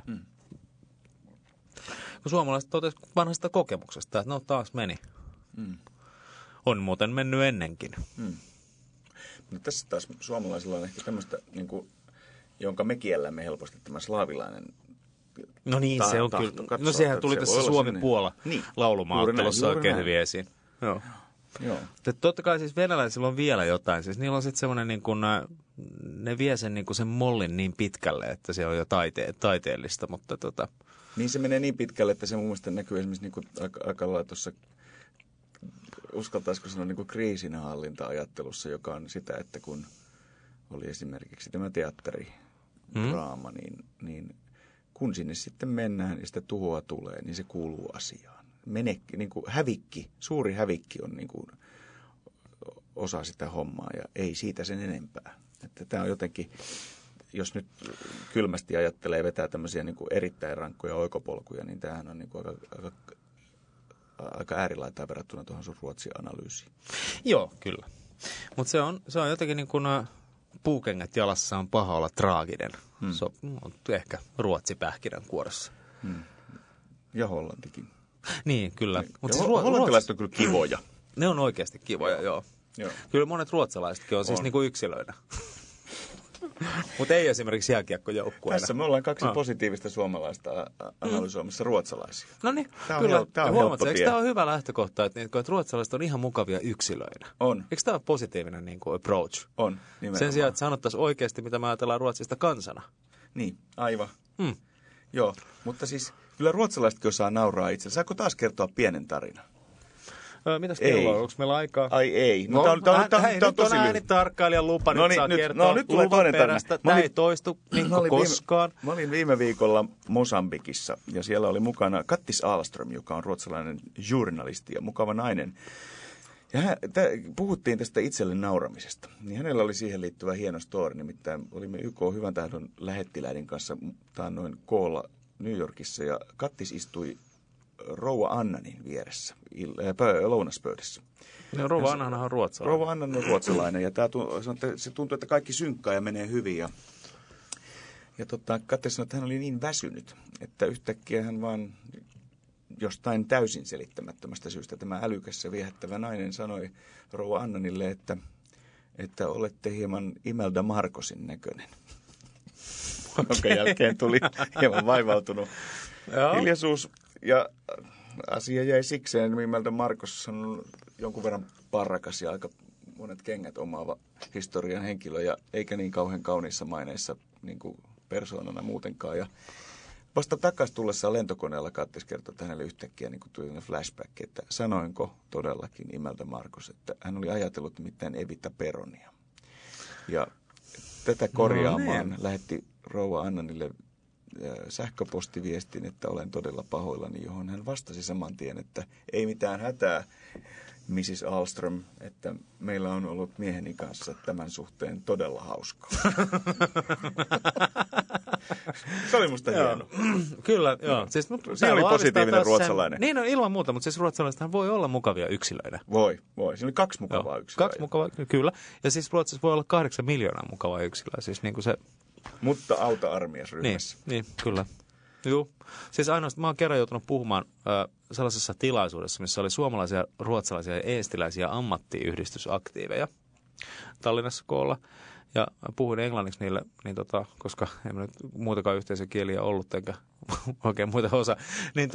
Kun suomalaiset totesivat vanhasta kokemuksesta, että no taas meni. On muuten mennyt ennenkin. No tässä taas suomalaisilla on ehkä tämmöistä, niin kuin, jonka me kiellämme helposti, tämä slaavilainen. No niin, se on kyllä. No sehän tuli tässä Suomi-Puola laulumaaottelussa oikein hyvin esiin. Joo. Totta kai siis venäläisillä on vielä jotain. Siis niillä on sitten semmoinen, niin kuin, ne vie sen, niin kuin sen mollin niin pitkälle, että se on jo taiteellista, mutta Niin se menee niin pitkälle, että se mun mielestä näkyy esimerkiksi niin kuin aika lailla tuossa, uskaltaisiko sanoa niin kuin kriisinhallinta-ajattelussa, joka on sitä, että kun oli esimerkiksi tämä teatteridraama, niin kun sinne sitten mennään ja sitä tuhoa tulee, niin se kuuluu asiaan. Niin kuin suuri hävikki on niin kuin osa sitä hommaa ja ei siitä sen enempää. Että tämä on jotenkin, jos nyt kylmästi ajattelee vetää tämmöisiä niin kuin erittäin rankkoja oikopolkuja, niin tämähän on niin kuin aika äärilaitaa verrattuna tuohon sun Ruotsi-analyysiin. Joo, kyllä. Mutta se on jotenkin niin kuin puukengät jalassa on paha olla traaginen. Se on ehkä Ruotsi-pähkinän kuorossa. Ja Hollantikin. Niin, kyllä. Mutta siis hollantilaiset on kyllä kivoja. Ne on oikeasti kivoja, joo. Kyllä monet ruotsalaisetkin on siis niin kuin yksilöinä. Mutta ei esimerkiksi jääkiekkojoukkueena. Tässä me ollaan kaksi positiivista suomalaista analysoimassa ruotsalaisia. No niin, kyllä. Tämä on helppo tie. Eikö tämä ole hyvä lähtökohta, että ruotsalaiset on ihan mukavia yksilöinä? On. Eikö tämä ole positiivinen niin kuin approach? On, nimenomaan. Sen sijaan, että sanottaisiin oikeasti, mitä me ajatellaan Ruotsista kansana. Niin, aivan. Joo, mutta siis kyllä ruotsalaisetkin osaa nauraa itse. Saako taas kertoa pienen tarinan? Mitäs kello on? Onko meillä aikaa? Ai ei. No, nyt on äänitarkkailijan lupa, nyt saa kertoa nyt tulee luvan perästä. Tämä ei toistu koskaan. Mä olin viime viikolla Mosambikissa ja siellä oli mukana Kattis Ahlström, joka on ruotsalainen journalisti ja mukava nainen. Ja puhuttiin tästä itselle nauramisesta. Niin hänellä oli siihen liittyvä hieno story, nimittäin olimme YK Hyvän tahdon lähettiläiden kanssa taannoin koolla New Yorkissa ja Kattis istui rouva Annanin vieressä lounaspöydässä. No, rouva Annahan on ruotsalainen. Rouva Annan on ruotsalainen ja se tuntuu, että kaikki synkkää ja menee hyvin. Ja Kattis sanoi, että hän oli niin väsynyt, että yhtäkkiä hän vaan jostain täysin selittämättömästä syystä tämä älykäs ja viehättävä nainen sanoi rouva Annanille, että olette hieman Imelda Marcosin näköinen. Jonka jälkeen tuli hieman vaivautunut hiljaisuus. Ja asia jäi sikseen. Imelda Marcos on jonkun verran parrakas ja aika monet kengät omaava historian henkilö, ja eikä niin kauhean kauniissa maineissa niin kuin persoonana muutenkaan. Ja vasta takaisin tullessaan lentokoneella Kattis kertoi, että hänelle yhtäkkiä niin tuli flashback, että sanoinko todellakin Imelda Marcos, että hän oli ajatellut mitään Evita Peronia. Ja tätä korjaamaan lähetti rouva Annanille sähköpostiviestin, että olen todella pahoillani, johon hän vastasi saman tien, että ei mitään hätää, Mrs. Ahlström, että meillä on ollut mieheni kanssa tämän suhteen todella hauskaa. Se oli musta hieno. Kyllä, joo. Siis, siinä oli positiivinen ruotsalainen. Niin on ilman muuta, mutta siis ruotsalaisethan voi olla mukavia yksilöitä. Voi. Siinä oli 2 mukavaa yksilöä. 2 mukavaa, kyllä. Ja siis Ruotsissa voi olla 8 miljoonaa mukavaa yksilöä. Siis niin kuin se... Mutta auta armiasryhmässä. Niin, kyllä. Joo. Siis ainoastaan mä oon kerran joutunut puhumaan sellaisessa tilaisuudessa, missä oli suomalaisia, ruotsalaisia ja eestiläisiä ammattiyhdistysaktiiveja Tallinnassa koolla. Ja puhuin englanniksi niille, niin koska ei nyt muutakaan yhteisökieliä ollut, enkä oikein muita osaa. Niin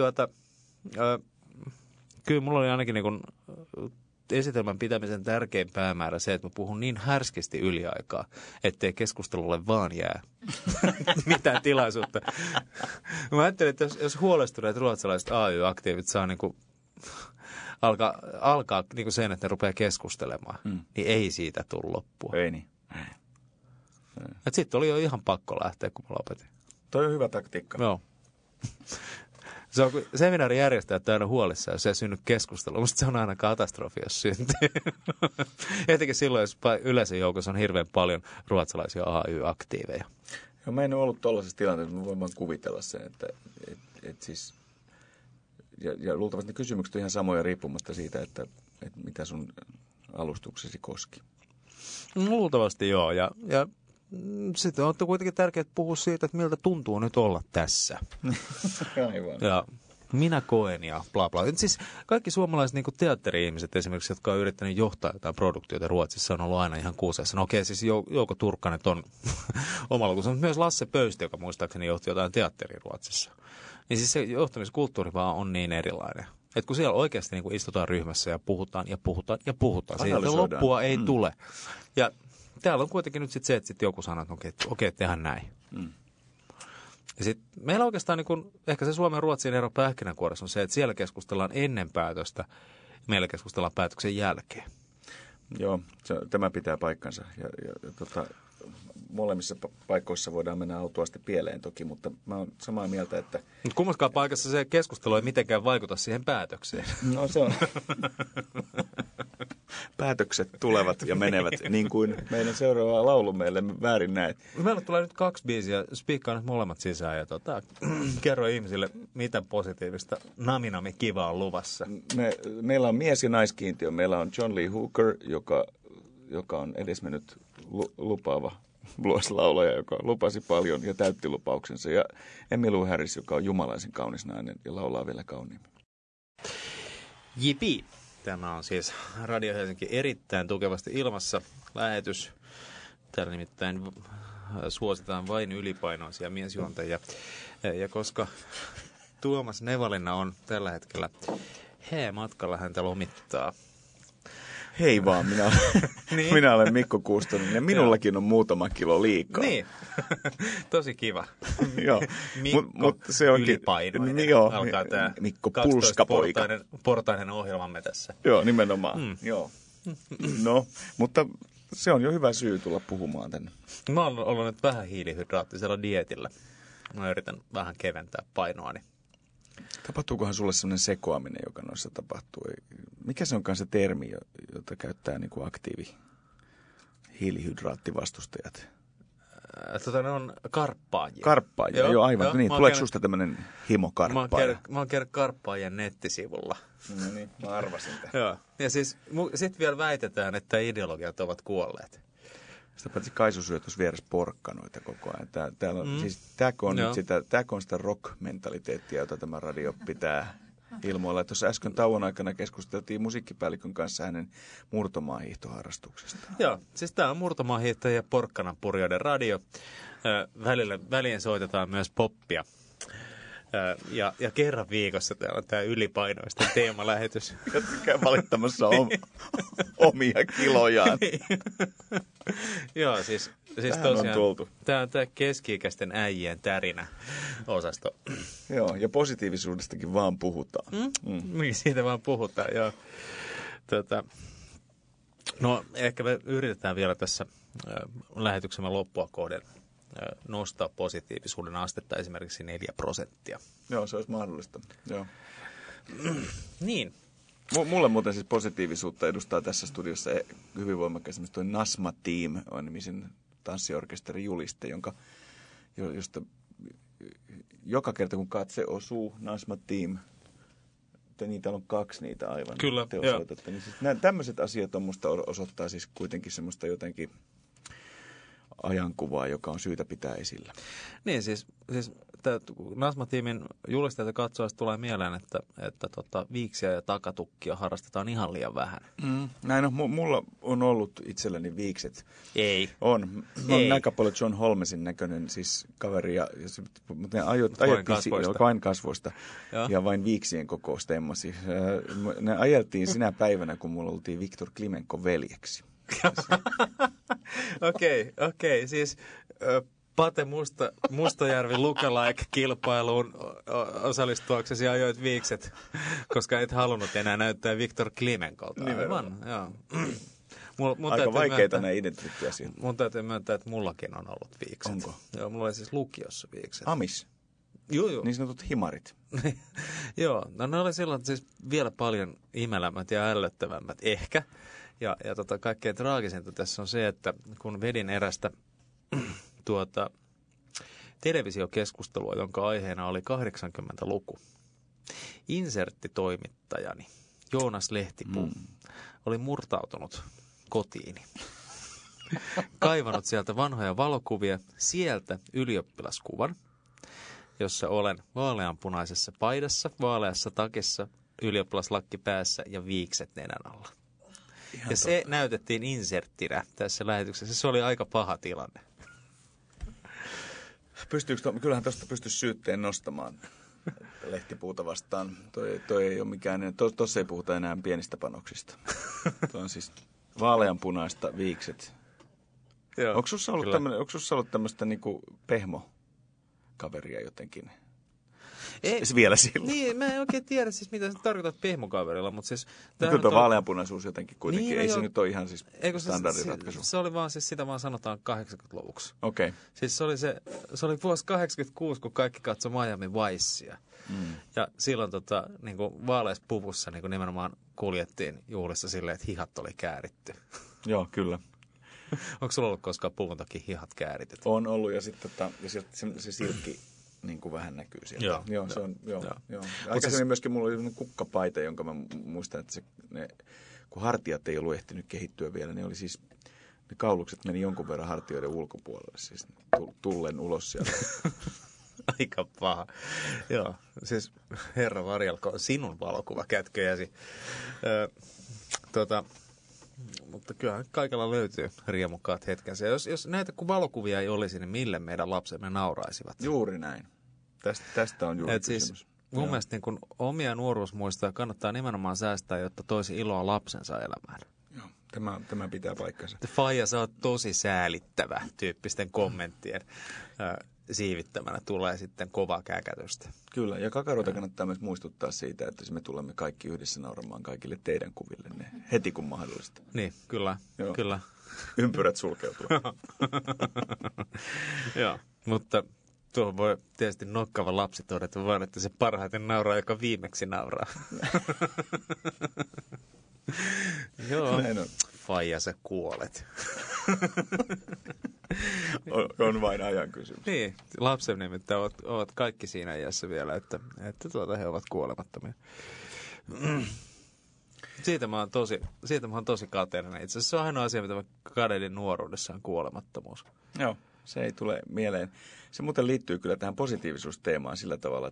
kyllä mulla oli ainakin niin kuin esitelmän pitämisen tärkein päämäärä se, että mä puhun niin härskisti yliaikaa, ettei keskustelulle vaan jää mitään tilaisuutta. Mä ajattelin, että jos huolestuneet ruotsalaiset AY-aktiivit saa niin kuin alkaa niin kuin sen, että ne rupeaa keskustelemaan, niin ei siitä tule loppua. Ei niin. Sitten oli jo ihan pakko lähteä, kun mä lopetin. Toi on hyvä taktiikka. Joo. Se on, kun seminaarijärjestäjät on aina huolissaan, jos ei synny keskustelua. Musta se on aina katastrofi, jos syntyy. Etenkin silloin, jos yleisön joukossa on hirveän paljon ruotsalaisia AY-aktiiveja. Joo, mä en ole ollut tuollaisessa tilanteessa, mä voin vaan kuvitella sen, että siis... Ja luultavasti ne kysymykset on ihan samoja riippumatta siitä, että mitä sun alustuksesi koski. Luultavasti joo, ja sitten on kuitenkin tärkeää puhua siitä, että miltä tuntuu nyt olla tässä. Aivan. Ja minä koen ja bla bla. Siis kaikki suomalaiset niin kuin teatteri-ihmiset esimerkiksi, jotka on yrittänyt johtaa jotain produktiota Ruotsissa, on ollut aina ihan kuuseessa. No okei, siis Jouko Turkkanen on omalla lukunsa, mutta myös Lasse Pöysti, joka muistaakseni johti jotain teatteria Ruotsissa. Niin siis se johtamiskulttuuri vaan on niin erilainen. Että kun siellä oikeasti niin kuin istutaan ryhmässä ja puhutaan ja puhutaan ja puhutaan, siitä loppua ei tule. Ja täällä on kuitenkin nyt sitten se, että sit joku sanoo, että okei, tehdään näin. Ja sitten meillä oikeastaan niin kun, ehkä se Suomen ja Ruotsin ero pähkinänkuoressa on se, että siellä keskustellaan ennen päätöstä, meillä keskustellaan päätöksen jälkeen. Joo, tämä pitää paikkansa. Ja molemmissa paikoissa voidaan mennä autuasti pieleen toki, mutta mä oon samaa mieltä, että... Mutta kummaskaan paikassa se keskustelu ei mitenkään vaikuta siihen päätökseen. No se on... Päätökset tulevat ja menevät niin kuin meidän seuraava laulu meille väärin näet. Meillä tulee nyt 2 biisiä, spiikkaa nyt molemmat sisään ja kerro ihmisille, mitä positiivista naminami kivaa on luvassa. Meillä on mies- ja naiskiintiö. Meillä on John Lee Hooker, joka on edesmennyt lupaava blues-laulaja, joka lupasi paljon ja täytti lupauksensa. Ja Emmylou Harris, joka on jumalaisen kaunis nainen ja laulaa vielä kauniimmin. Jipi. Tämä on siis Radio Helsinki erittäin tukevasti ilmassa lähetys. Täällä nimittäin suositaan vain ylipainoisia miesjuontajia. Ja koska Tuomas Nevalinna on tällä hetkellä matkalla, häntä lomittaa. Hei vaan, niin. Minä olen Mikko Kuustonen ja minullakin on muutama kilo liikaa. Niin, tosi kiva. Joo, Mikko se onkin ylipainoinen. Joo, alkaa tämä Mikko Pulskapoika. Portainen ohjelmamme tässä. Joo, nimenomaan. Joo. No, mutta se on jo hyvä syy tulla puhumaan tänne. Mä oon ollut nyt vähän hiilihydraattisella dietillä. Mä yritän vähän keventää painoani. Tapahtuukohan sulle sellainen sekoaminen, joka noissa tapahtuu? Mikä se onkaan se termi, jota käyttää niin kuin aktiivi hiilihydraattivastustajat? Ne on karppaajia. Karppaajia, joo aivan. Joo, niin, tuleeko susta tämmöinen himokarppaaja? Mä oon kerran karppaajien nettisivulla. No niin, mä arvasin tämän. Joo, ja siis sitten vielä väitetään, että ideologiat ovat kuolleet. Sitä paitsi Kaisu syö tuossa vieressä porkkanoita koko ajan. Tämäkö on sitä rock-mentaliteettia, jota tämä radio pitää ilmoilla. Tuossa äsken tauon aikana keskusteltiin musiikkipäällikön kanssa hänen murtomaahiihtoharrastuksestaan. Joo, siis tämä on murtomaahiihtojen ja porkkananpurjoiden radio. Väliin soitetaan myös poppia. Ja kerran viikossa täällä on tämä ylipainoisten teemalähetys. Jotka käy valittamassa omia kilojaan. Joo, siis tosiaan tämä on tämä keski-ikäisten äijien tärinä osasto. Joo, ja positiivisuudestakin vaan puhutaan. Niin, siitä vaan puhutaan, joo. No, ehkä me yritetään vielä tässä lähetyksemme loppua kohden nostaa positiivisuuden astetta esimerkiksi 4%. Joo, se olisi mahdollista. Joo. Niin. Mulle muuten siis positiivisuutta edustaa tässä studiossa hyvin voimakkaasti tuo Nasma Team on nimisen tanssiorkesterin juliste, josta joka kerta kun katse osuu, Nasma Team, niitä on 2 niitä aivan. Kyllä, niin siis tämmöiset asiat on musta osoittaa siis kuitenkin semmoista jotenkin ajankuvaa, joka on syytä pitää esillä. Niin, siis Nasma-tiimin julisteita katsoessa tulee mieleen, että viiksiä ja takatukkia harrastetaan ihan liian vähän. Näin on. Mulla on ollut itselläni viikset. Ei. On. Mä olen aika paljon John Holmesin näköinen siis kaveri, mutta ne ajettiin vain kasvoista ja vain viiksien koko stemma. Siis, ne ajeltiin sinä päivänä, kun mulla oltiin Viktor Klimenko veljeksi. Okei. Siis Pate Mustajärvi lookalike-kilpailuun osallistuaksesi ajoit viikset, koska et halunnut enää näyttää Viktor Klimenkolta. Aivan, joo. Aika vaikeita nämä identiteettiasiat. Mun täytyy myöntää, että mullakin on ollut viikset. Onko? Joo, mulla oli siis lukiossa viikset. Amis? Joo. Niin sanotut himarit. Joo, no ne oli silloin siis vielä paljon imelämmät ja ällöttävämmät ehkä. Ja kaikkein traagisinta tässä on se, että kun vedin erästä televisiokeskustelua, jonka aiheena oli 80-luku. Inserttitoimittajani Joonas Lehtipuu oli murtautunut kotiini. Kaivannut sieltä vanhoja valokuvia, sieltä ylioppilaskuvan, jossa olen vaaleanpunaisessa paidassa, vaaleassa takissa, ylioppilaslakki päässä ja viikset nenän alla. Ja se näytettiin inserttinä tässä lähetyksessä. Se oli aika paha tilanne. Kyllähän tuosta pystyisi syytteen nostamaan Lehtipuuta vastaan. Toi ei ole mikään, tuossa ei puhuta enää pienistä panoksista. Tuo on siis vaaleanpunaista viikset. Joo, onko sinussa ollut tämmöistä niinku pehmokaveria jotenkin? Ei, vielä silloin. Niin, mä en oikein tiedä siis, mitä sä tarkoitat pehmokaverilla, mutta siis... Kyllä tuo vaaleanpunaisuus jotenkin kuitenkin, niin, ei se nyt ole ihan siis standardiratkaisu. Se oli vaan siis, sitä vaan sanotaan 80-luvuksi. Okei. Okay. Siis se oli vuosi 86, kun kaikki katsoi Miami Vicea. Ja silloin niin kuin vaaleassa puvussa niin kuin nimenomaan kuljettiin juhlissa silleen, että hihat oli kääritty. Joo, kyllä. Onko sulla ollut koskaan puvun takia hihat käärityt? On ollut, ja sitten se silkki niin kuin vähän näkyy sieltä. Joo, se on, joo. Aikaisemmin siis myöskin mulla oli sellainen kukkapaita, jonka mä muistan, että kun hartiat ei ollut ehtinyt kehittyä vielä, niin oli siis, ne kaulukset meni jonkun verran hartioiden ulkopuolelle, siis tullen ulos sieltä. Aika paha. Joo, siis herra varjelko sinun valokuvakätköjäsi. Mutta kyllähän kaikella löytyy riemukkaat hetkensä. Jos näitä kun valokuvia ei olisi, niin mille meidän lapsemme nauraisivat? Juuri näin. Tästä on juuri kysymys. Siis, mun mielestä niin kun omia nuoruusmuistoja kannattaa nimenomaan säästää, jotta toisi iloa lapsensa elämään. Joo, tämä pitää paikkansa. Faija, sä oot tosi säälittävä tyyppisten kommenttien siivittämänä tulee sitten kovaa käkätystä. Kyllä, ja kakaroita kannattaa myös muistuttaa siitä, että me tulemme kaikki yhdessä nauramaan kaikille teidän kuvillenne heti kun mahdollista. Niin, kyllä. Joo. Kyllä. Ympyrät sulkeutuu. Joo, mutta tuohon voi tietysti nokkava lapsi todeta vaan, että se parhaiten nauraa, joka viimeksi nauraa. Joo, Faija, sä kuolet. On vain ajan kysymys. Niin, lapsen nimittäin ovat kaikki siinä iässä vielä, että he ovat kuolemattomia. Siitä mä oon tosi kateellinen. Itse asiassa se on ainoa asia, mitä mä kadehdin nuoruudessa, on kuolemattomuus. Joo, se ei tule mieleen. Se muuten liittyy kyllä tähän positiivisuusteemaan sillä tavalla,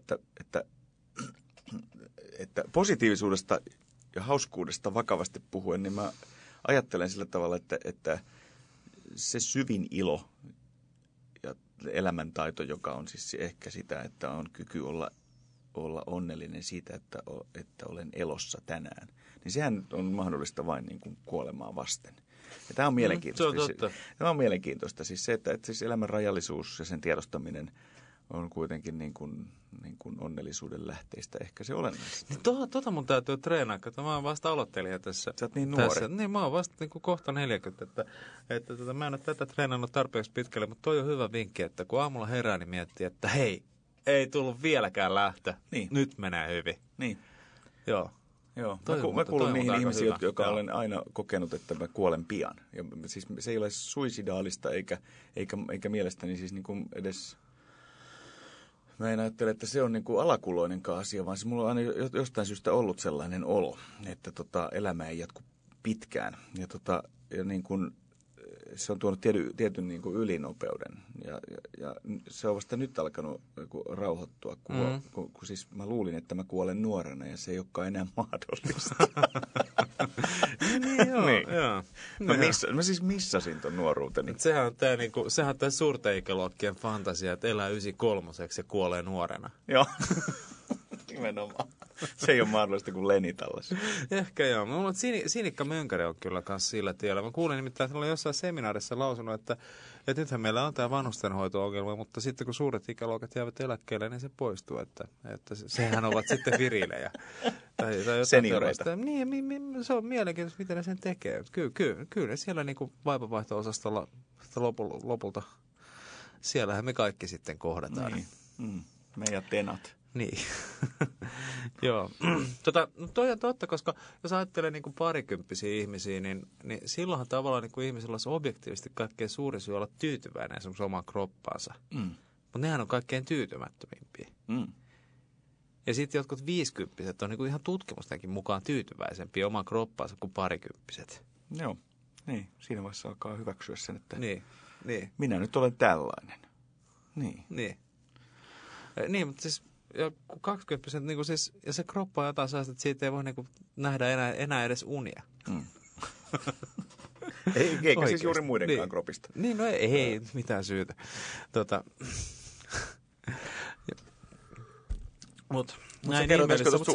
että positiivisuudesta ja hauskuudesta vakavasti puhuen, niin mä ajattelen sillä tavalla, että se syvin ilo ja elämäntaito, joka on siis ehkä sitä, että on kyky olla onnellinen siitä, että olen elossa tänään, niin sehän on mahdollista vain niin kuin kuolemaa vasten. Ja tämä on mielenkiintoista. Tämä on mielenkiintoista. Siis se, että siis elämän rajallisuus ja sen tiedostaminen on kuitenkin niin kuin niin kuin onnellisuuden lähteistä ehkä se olennaisin. Niin mun täytyy treenaa, että mä oon vasta aloittelija tässä. Sä oot niin nuori. Tässä. Niin, mä oon vasta niin kuin kohta 40, että mä en ole tätä treenannut tarpeeksi pitkälle, mutta toi on hyvä vinkki, että kun aamulla herää, niin miettii, että hei, ei tullut vieläkään lähtö. Niin. Nyt menee hyvin. Niin. Joo. Joo, mä kuulun niihin ihmisiin, jotka olen aina kokenut, että mä kuolen pian. Ja siis se ei ole suicidaalista eikä mielestäni siis niin kuin edes... Mä en ajattele, että se on niin kuin alakuloinenkaan asia, vaan se mulla on aina jostain syystä ollut sellainen olo, että elämä ei jatku pitkään. Ja niin kuin, se on tuonut tietyn niin kuin ylinopeuden. Ja se on vasta nyt alkanut rauhoittua, kun siis mä luulin, että mä kuolen nuorena ja se ei olekaan enää mahdollista. Joo. Mä siis missasin ton nuoruuteni. Sehän on tää suurten ikäluokkien fantasia, että elää 93 ja kuolee nuorena. Joo, nimenomaan. Se ei ole mahdollista kuin Lenitallas. Ehkä joo. Mutta Sinikka Mönkäri on kyllä myös sillä tiellä. Mä kuulin nimittäin, että hän oli jossain seminaarissa lausunut, että nythän meillä on tämä vanhustenhoito-ongelma, mutta sitten kun suuret ikäluokat jäävät eläkkeelle, niin se poistuu. Että sehän ovat sitten virilejä. Tai senioreita. Niin, se on mielenkiintoista, miten ne sen tekee. Kyllä siellä niin kuin vaivanvaihto-osastolla lopulta, siellähän me kaikki sitten kohdataan. Niin. Meidän tenat. Niin, joo. Toi on totta, koska jos ajattelee niin kuin parikymppisiä ihmisiä, niin silloinhan tavallaan niin kuin ihmisillä olisi objektiivisesti kaikkein suurin syy olla tyytyväinen esimerkiksi omaan kroppaansa. Mutta nehän on kaikkein tyytymättömimpiä. Ja sitten jotkut 50-vuotiaat on niin kuin ihan tutkimustenkin mukaan tyytyväisempiä omaan kroppaansa kuin parikymppiset. Joo, niin. Siinä vaiheessa alkaa hyväksyä sen, että niin. Minä nyt olen tällainen. Niin, mutta siis... Ja 20 niin siis, ja se kroppa on jotain sellaista, että siitä ei voi niin nähdä enää edes unia. Eikä siis juuri muidenkaan kropista. Niin, no ei mitään syytä. Mutta sä kerroit äsken tuosta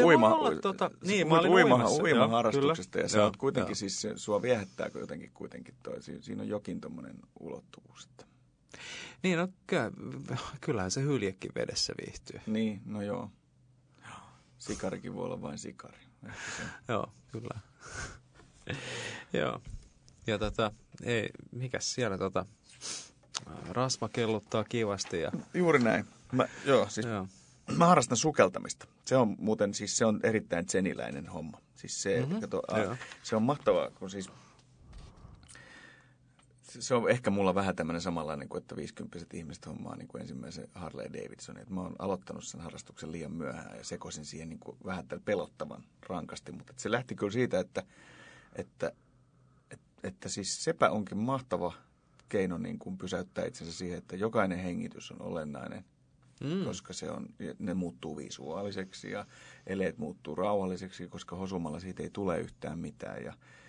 uimaharrastuksesta, ja sä oot kuitenkin, siis sua viehättääkö jotenkin kuitenkin toi, siinä on jokin tommoinen ulottuvuus, että... Niin, no kyllähän se hyljekin vedessä viihtyy. Niin, no joo. Sikarikin voi olla vain sikari. Joo, kyllä. Joo. Ja mikäs siellä rasva kelluttaa kivasti. Ja... Juuri näin. Mä harrastan sukeltamista. Se on muuten, siis se on erittäin zeniläinen homma. Siis se on mahtavaa, kun siis... Se on ehkä mulla vähän tämmöinen samanlainen kuin, että 50 ihmiset hommaa niin kuin ensimmäisen Harley Davidsonin. Että mä oon aloittanut sen harrastuksen liian myöhään ja sekoisin siihen niin kuin vähän pelottavan rankasti. Mutta se lähti kyllä siitä, että siis sepä onkin mahtava keino niin kuin pysäyttää itsensä siihen, että jokainen hengitys on olennainen. Koska ne muuttuu visuaaliseksi ja eleet muuttuu rauhalliseksi, koska hosumalla siitä ei tule yhtään mitään.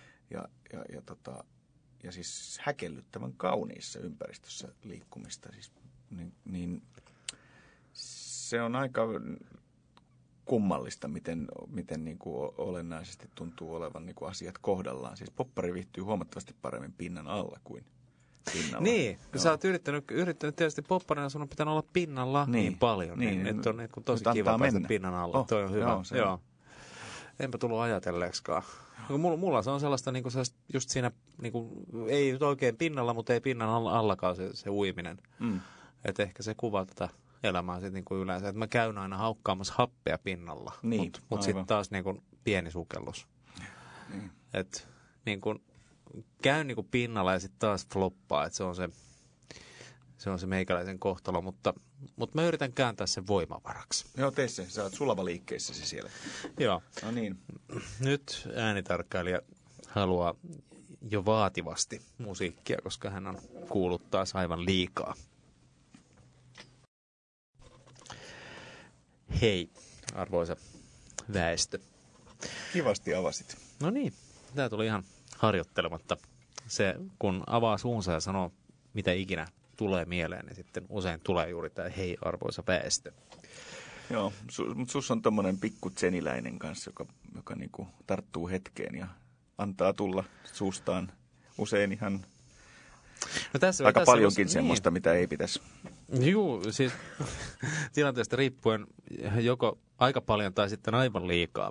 Ja siis häkellyttävän kauniissa ympäristössä liikkumista. Siis, niin se on aika kummallista, miten niin kuin olennaisesti tuntuu olevan niin kuin asiat kohdallaan. Siis poppari viihtyy huomattavasti paremmin pinnan alla kuin pinnalla. Niin, kun sä oot yrittänyt tietysti popparina, sun on pitänyt olla pinnalla niin paljon, niin että on niin tosi kiva päästä pinnan alla. Toi on hyvä. Joo. Enpä tullut ajatelleeksikaan. Mulla se on sellaista, niin sellaista just siinä, niin kuin, ei oikein pinnalla, mutta ei pinnan allakaan se uiminen. Että ehkä se kuvaa tätä elämää sitten niin kuin yleensä. Että mä käyn aina haukkaamassa happea pinnalla, mutta sitten taas niin kuin pieni sukellus. Niin. Että niin kuin, käyn niin kuin pinnalla ja sitten taas floppaa, että se on se meikäläisen kohtalo, mutta mä yritän kääntää sen voimavaraksi. Joo, tee se. Sä oot sulava liikkeessäsi siellä. Joo. No niin. Nyt äänitarkkailija haluaa jo vaativasti musiikkia, koska hän on kuullut taas aivan liikaa. Hei, arvoisa väestö. Kivasti avasit. No niin, tämä tuli ihan harjoittelematta. Se, kun avaa suunsa ja sanoo mitä ikinä tulee mieleen, niin sitten usein tulee juuri tämä hei, arvoisa väestö. Joo, mutta sus on tommonen pikku zeniläinen kanssa, joka niinku tarttuu hetkeen ja antaa tulla suustaan usein ihan aika paljonkin semmoista, mitä ei pitäisi. Juu, siis tilanteesta riippuen joko aika paljon tai sitten aivan liikaa.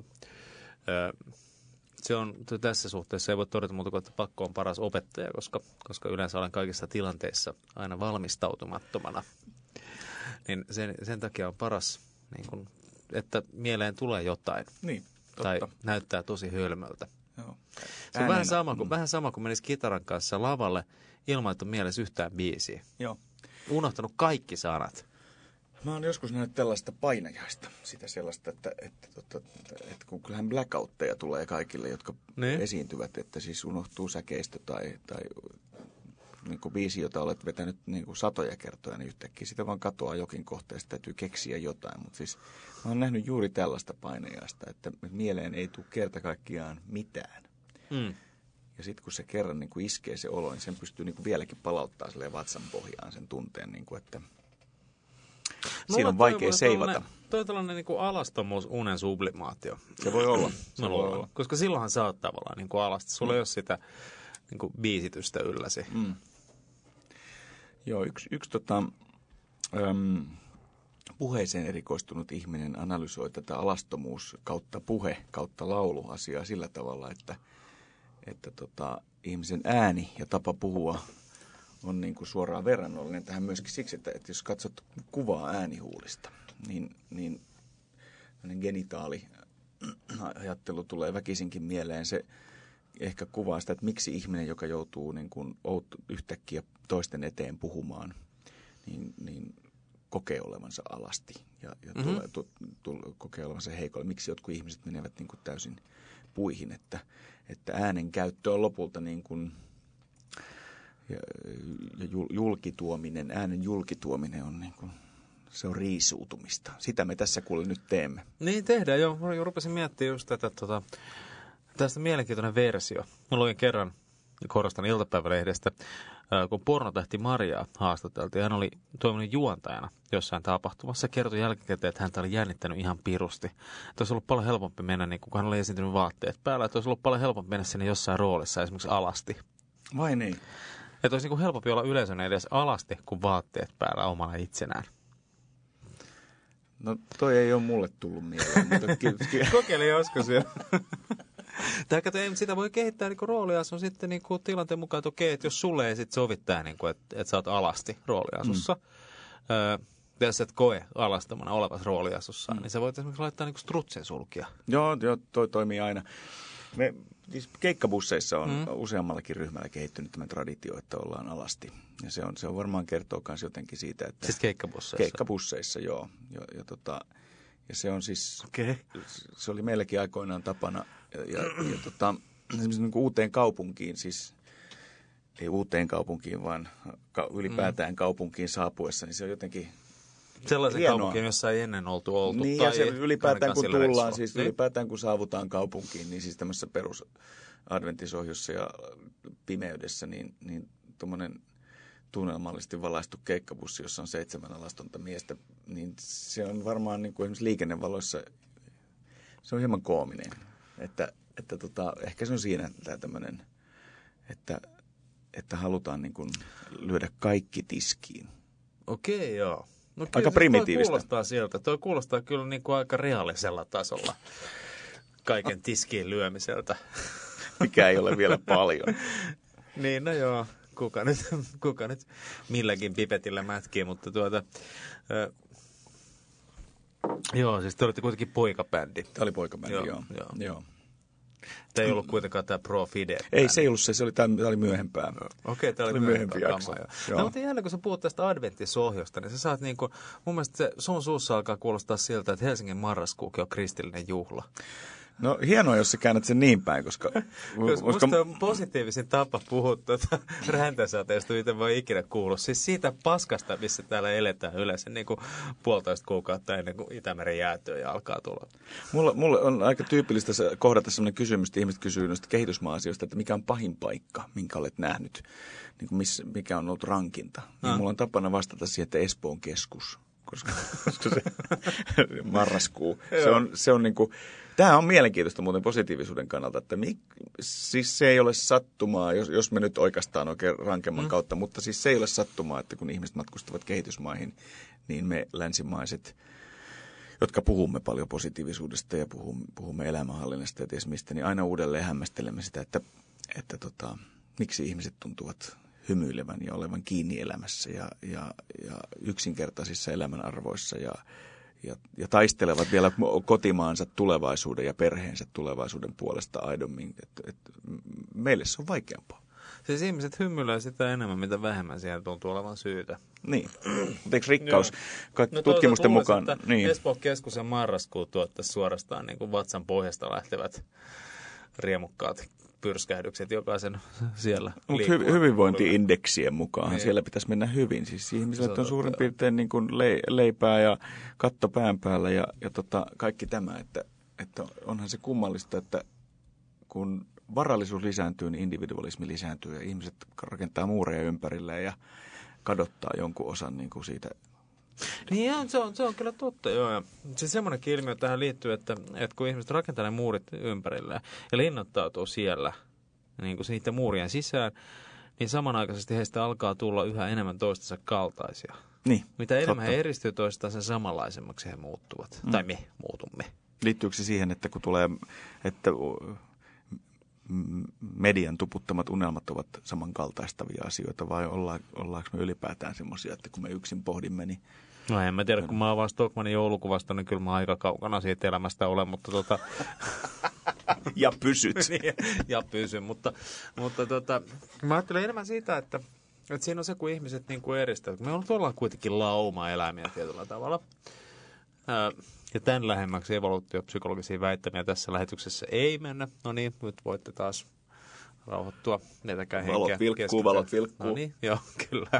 Se on tässä suhteessa, ei voi todeta muuta kuin, että pakko on paras opettaja, koska yleensä olen kaikissa tilanteissa aina valmistautumattomana. Niin sen takia on paras, niin kun, että mieleen tulee jotain. Niin, totta. Tai näyttää tosi hölmöltä. Joo. Se on vähän sama kuin menisi kitaran kanssa lavalle ilman, että on mielessä yhtään biisiä. Joo. Unohtanut kaikki sanat. Mä oon joskus nähnyt tällaista painajaista, sitä sellaista, että kun kyllähän blackoutteja tulee kaikille, jotka esiintyvät, että siis unohtuu säkeistö tai niin kuin biisi, jota olet vetänyt niin kuin satoja kertoja, niin yhtäkkiä sitä vaan katoaa jokin kohteesta, täytyy keksiä jotain. Mutta siis mä oon nähnyt juuri tällaista painajaista, että mieleen ei tule kerta kaikkiaan mitään. Mm. Ja sitten kun se kerran niin kuin iskee se olo, niin sen pystyy niin kuin vieläkin palauttaa silleen vatsan pohjaan sen tunteen, niin kuin, että siinä on vaikea seivata. Toi on tällainen niin kuin alastomuus, unen sublimaatio. Se voi olla. Se voi olla. Koska silloinhan sä oot tavallaan niin kuin alasta. Sulla ei ole sitä niin kuin biisitystä ylläsi. Mm. Joo, yksi puheeseen erikoistunut ihminen analysoi tätä alastomuus kautta puhe kautta laulu asiaa sillä tavalla, että ihmisen ääni ja tapa puhua on niin kuin suoraan verrannollinen tähän myöskin siksi, että jos katsot kuvaa äänihuulista, niin genitaali ajattelu tulee väkisinkin mieleen. Se ehkä kuvaa sitä, että miksi ihminen, joka joutuu niin kuin yhtäkkiä toisten eteen puhumaan, niin kokee olevansa alasti ja kokee olevansa heikolla. Miksi jotkut ihmiset menevät niin kuin täysin puihin, että äänen käyttö on lopulta niin kuin ja äänen julkituominen on niin kuin, se on riisuutumista. Sitä me tässä kuule nyt teemme. Niin tehdään, joo. Mä rupesin miettimään just tätä, tästä mielenkiintoinen versio. Mä luin kerran, korostan iltapäivälehdestä, kun pornotähti Mariaa haastateltiin. Hän oli toiminut juontajana jossain tapahtumassa. Kertoi jälkikäteen, että häntä oli jännittänyt ihan pirusti. Että olisi ollut paljon helpompi mennä, niin kun hän oli esiintynyt vaatteet päällä, että olisi ollut paljon helpompi mennä sinne jossain roolissa, esimerkiksi alasti. Vai niin? Että olisi niin kuin helpompi olla yleisön edes alasti kuin vaatteet päällä omana itsenään. No toi ei ole mulle tullut mieleen, mutta kokeile joskus jo. Tai kato, sitä voi kehittää niin rooliasun sitten niin kuin tilanteen mukaan, että okei, että jos sulle ei sitten sovi tämä, niin kuin, että sä oot alasti rooliasussa, jos et koe alastamana olevas rooliasussa, niin sä voit esimerkiksi laittaa niin kuin strutsen sulkia. Joo, toi toimii aina. Me siis keikkabusseissa on useammallakin ryhmällä kehittynyt tämä traditio, että ollaan alasti. Ja se on varmaan kertoo myös jotenkin siitä, että siis keikkabusseissa? Keikkabusseissa, joo. Ja se on siis, se oli meilläkin aikoinaan tapana. Ja esimerkiksi niin kuin uuteen kaupunkiin, siis ei uuteen kaupunkiin, vaan ylipäätään kaupunkiin saapuessa, niin se on jotenkin sellaisen kaupunkiin, jossa ei ennen oltu. Niin, tai ja se ylipäätään kun tullaan, siis ylipäätään kun saavutaan kaupunkiin, niin siis tämmöisessä perusadventisohjossa ja pimeydessä, niin tuommoinen tunnelmallisesti valaistu keikkabussi, jossa on 7 alastonta miestä, niin se on varmaan niin kuin esimerkiksi liikennevaloissa, se on hieman koominen. Että ehkä se on siinä tämä tämmöinen, että halutaan niin kuin lyödä kaikki tiskiin. Okei, joo. No aika primitiivistä. Toi kuulostaa sieltä. Toi kuulostaa kyllä niin kuin aika reaalisella tasolla kaiken tiskiin lyömiseltä. Mikä ei ole vielä paljon. Niin, no joo. Kuka nyt milläkin pipetillä mätkii, mutta joo, siis te olitte kuitenkin poikabändi. Tämä oli poikabändi, joo. Tämä ei ollut kuitenkaan tämä Pro Fide. Ei, se ei ollut se. Tämä oli myöhempää. Okei, tämä oli myöhempi jakso. No, mutta jälleen kun sä puhut tästä adventtisohjosta, niin sä saat niin kuin, mun mielestä sun suussa alkaa kuulostaa siltä, että Helsingin marraskuukin on kristillinen juhla. No hienoa, jos sä käännät sen niin päin, koska musta on positiivisin tapa puhua räntäsateesta, mitä voi ikinä kuulla. Siis siitä paskasta, missä täällä eletään yleensä niin kuin 1,5 kuukautta ennen kuin Itämeren jäätyö alkaa tulla. Mulle on aika tyypillistä kohdata sellainen kysymys, että ihmiset kysyy noista kehitysmaa-asioista, että mikä on pahin paikka, minkä olet nähnyt, niin kuin mikä on ollut rankinta. Niin mulla on tapana vastata siihen, että Espoon keskus. koska se marraskuu. Se on niin kuin, tämä on mielenkiintoista muuten positiivisuuden kannalta, että siis se ei ole sattumaa, jos me nyt oikeastaan oikein rankemman kautta, mutta siis se ei ole sattumaa, että kun ihmiset matkustavat kehitysmaihin, niin me länsimaiset, jotka puhumme paljon positiivisuudesta ja puhumme elämänhallinnasta ja ties mistä, niin aina uudelleen hämmästelemme sitä, että miksi ihmiset tuntuvat hymyilevän ja olevan kiinni elämässä ja yksinkertaisissa elämän arvoissa ja taistelevat vielä kotimaansa tulevaisuuden ja perheensä tulevaisuuden puolesta aidommin. Meille se on vaikeampaa. Siis ihmiset hymyilee sitä enemmän, mitä vähemmän siihen tuntuu olevan syytä. Niin, mutta eikö rikkaus tutkimusten mukaan? Niin. Espoon keskus ja marraskuu tuottaisi suorastaan niin kuin vatsan pohjasta lähtevät riemukkaat pyrskähdykset jokaisen siellä. Mutta hyvinvointi-indeksien mukaan niin. Siellä pitäisi mennä hyvin. Siis ihmiset on suurin piirtein niin kuin leipää ja katto pään päällä ja kaikki tämä, että onhan se kummallista, että kun varallisuus lisääntyy, niin individualismi lisääntyy ja ihmiset rakentaa muureja ympärilleen ja kadottaa jonkun osan niin kuin siitä. Niin joo, se on kyllä totta, joo. Ja se semmoinenkin ilmiö tähän liittyy, että kun ihmiset rakentaa ne muurit ympärilleen ja linnoittautuu siellä niin kuin niiden muurien sisään, niin samanaikaisesti heistä alkaa tulla yhä enemmän toistensa kaltaisia. Niin, mitä enemmän he eristyy toistaan, sen samanlaisemmaksi he muuttuvat. Tai me muutumme. Liittyykö se siihen, että kun tulee, että median tuputtamat unelmat ovat samankaltaistavia asioita, vai ollaanko me ylipäätään semmoisia, että kun me yksin pohdimme, niin... No en mä tiedä, kun mä oon vaan Stockmanin joulukuvasta, niin kyllä mä aika kaukana siitä elämästä olen, mutta Ja pysyt. Ja pysyn, mutta mä ajattelen enemmän siitä, että siinä on se, kun ihmiset niin kuin eristävät. Me ollaan kuitenkin lauma-eläimiä tietyllä tavalla. Ja tämän lähemmäksi evoluutiopsykologisia väittämiä tässä lähetyksessä ei mennä. No niin, nyt voitte taas rauhoittua. Netäkää henkeä. Valot vilkkuu. No niin, joo, kyllä.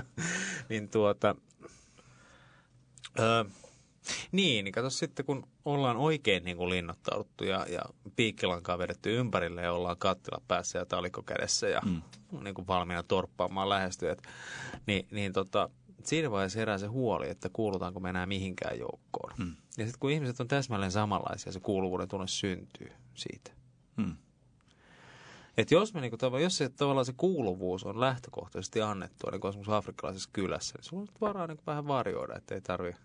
Niin kato sitten, kun ollaan oikein niin kuin linnoittauduttu ja piikkilankaa vedetty ympärille ja ollaan kattila päässä ja talikko kädessä ja niin kuin valmiina torppaamaan lähestyjät, niin siinä vaiheessa herää se huoli, että kuulutaanko me enää mihinkään joukkoon. Ja sitten kun ihmiset on täsmälleen samanlaisia, se kuuluvuuden tunne syntyy siitä. Että jos se tavallaan se kuuluvuus on lähtökohtaisesti annettua, niin kuin esimerkiksi afrikkalaisessa kylässä, niin sulla on varaa niin vähän varjoida, että ei tarvitse.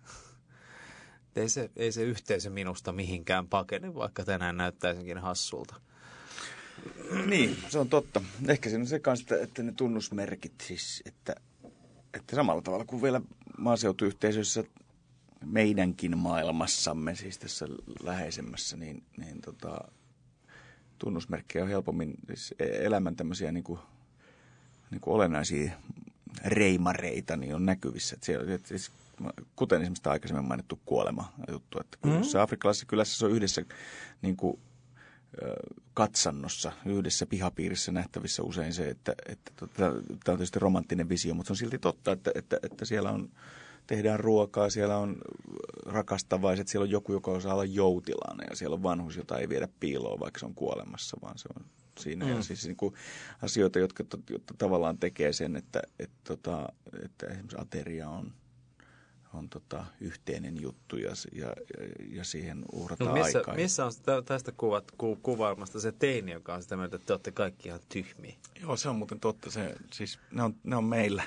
Ei se yhteisö minusta mihinkään pakene, vaikka tänään näyttäisinkin hassulta. Niin, se on totta. Ehkä siinä on se kanssa, että ne tunnusmerkit, siis, että samalla tavalla kuin vielä maaseutuyhteisöissä meidänkin maailmassamme, siis tässä läheisemmässä, niin tunnusmerkkejä on helpommin, siis elämän tämmöisiä niin kuin olennaisia reimareita niin on näkyvissä. Siis, kuten esimerkiksi aikaisemmin mainittu kuolema juttu, että kun se afrikkalaisessa kylässä se on yhdessä niin kuin, katsannossa, yhdessä pihapiirissä nähtävissä usein se, että tämä on tietysti romanttinen visio, mutta se on silti totta, että siellä tehdään ruokaa, siellä on rakastavaiset, siellä on joku, joka osaa olla joutilainen ja siellä on vanhus, jota ei viedä piiloon, vaikka se on kuolemassa, vaan se on siinä. Ja siis niin kuin asioita, jotka tavallaan tekee sen, että esimerkiksi ateria on yhteinen juttu ja siihen uhrataan aikaa. Missä on tästä kuvaamasta se teini, joka on sitä mieltä, että te olette kaikki ihan tyhmiä? Joo, se on muuten totta. Siis ne on meillä.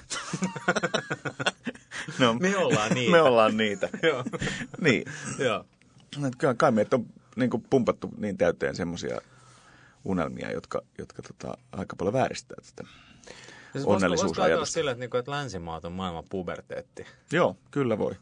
Me ollaan niitä. Me ollaan niitä. Joo. Niin. Joo. Kai meitä on niin kuin pumpattu niin täyteen semmoisia unelmia, jotka aika paljon vääristää tätä onnellisuusajatusta. Voisi ajatella sillä, että länsimaat on maailman puberteetti. Joo, kyllä voi.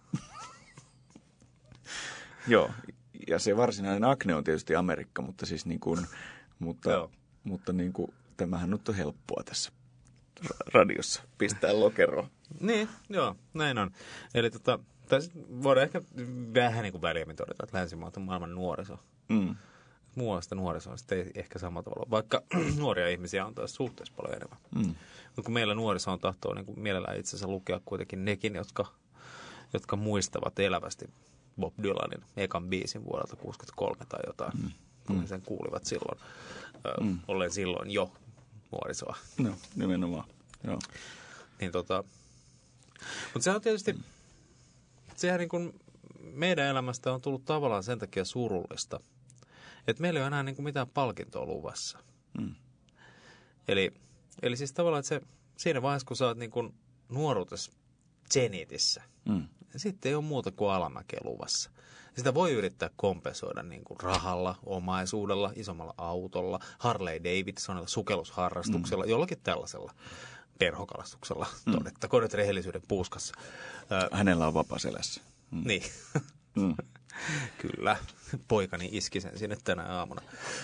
Joo, ja se varsinainen akne on tietysti Amerikka, mutta siis niin kuin, mutta niin kuin, tämähän nyt on helppoa tässä radiossa pistää lokeroon. Niin, joo, näin on. Eli voidaan ehkä vähän niin kuin väliämmin todeta, että länsimaat on maailman nuoriso. Muualta nuorisoa sitten ei ehkä samalla tavalla, vaikka nuoria ihmisiä on taas suhteessa paljon enemmän. Mutta kun meillä nuoriso on tahtoo niin kuin mielellään itse asiassa lukea kuitenkin nekin, jotka muistavat elävästi Bob Dylanin ekan biisin vuodelta 1963 tai jotain, kun sen kuulivat silloin, ollen silloin jo nuorisoa. No, nimenomaan, joo. Niin mutta se on tietysti, sehän niin kuin meidän elämästä on tullut tavallaan sen takia surullista, että meillä ei ole enää niin kuin mitään palkintoa luvassa. Mm. Eli siis tavallaan, että se, siinä vaiheessa, kun sä oot niin kuin nuoruudessa zenitissä, sitten ei ole muuta kuin alamäkeä luvassa. Sitä voi yrittää kompensoida niin kuin rahalla, omaisuudella, isommalla autolla, Harley Davidsonilla, sukellusharrastuksella, jollakin tällaisella perhokalastuksella, todettakoon nyt rehellisyyden puuskassa. Hänellä on vapaa selässä. Niin, kyllä. Poikani iski sen sinne tänä aamuna.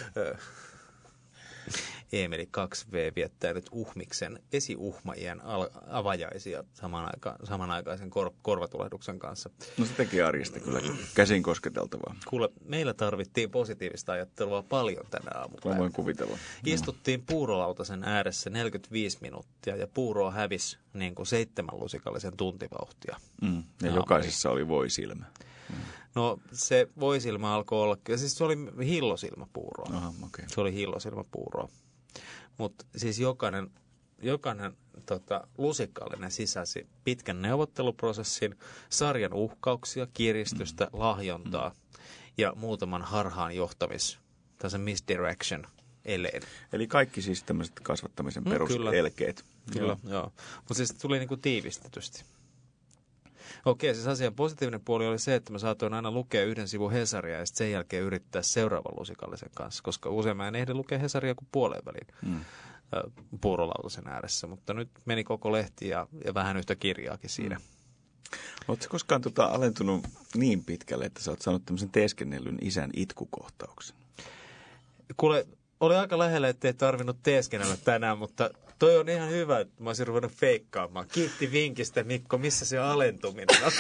Eemeli 2V viettää nyt Uhmiksen esiuhmajien avajaisia samanaikaisen korvatulehduksen kanssa. No se teki arjesta kyllä käsin kosketeltavaa. Kuule, meillä tarvittiin positiivista ajattelua paljon tänä aamupäivänä. Voin kuvitella. Istuttiin puurolautasen ääressä 45 minuuttia ja puuroa hävisi niin kuin 7 lusikallisen tuntivauhtia. Ja jokaisessa oli voisilmä. No se voisilmä alkoi olla, siis se oli hillosilmäpuuroa. Aha, okay. Se oli hillosilmäpuuroa. Mutta siis jokainen lusikallinen sisäsi pitkän neuvotteluprosessin, sarjan uhkauksia, kiristystä, lahjontaa ja muutaman harhaan johtamis, tai misdirection eleen. Eli kaikki siis tämmöiset kasvattamisen peruselkeet. Kyllä, joo. Mutta siis tuli niinku tiivistetysti. Okei, siis asian positiivinen puoli oli se, että mä saatoin aina lukea yhden sivun Hesaria ja sen jälkeen yrittää seuraavan lusikallisen kanssa, koska usein mä en ehdi lukea Hesaria kuin puoleen väliin puurolautasen ääressä, mutta nyt meni koko lehti ja vähän yhtä kirjaakin siinä. Oletko koskaan alentunut niin pitkälle, että sä oot saanut tämmöisen teeskennellyn isän itkukohtauksen? Kuule, oli aika lähellä, ettei tarvinnut teeskennellä tänään, mutta toi on ihan hyvä, että mä olisin ruvennut feikkaamaan. Kiitti vinkistä, Mikko. Missä se alentuminen on?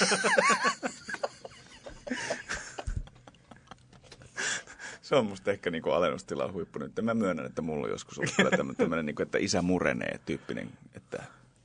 Se on musta ehkä niinku alennustilan huippu nyt. Mä myönnän, että mulla on joskus ollut kyllä tämmöinen, niinku, että isä murenee tyyppinen, että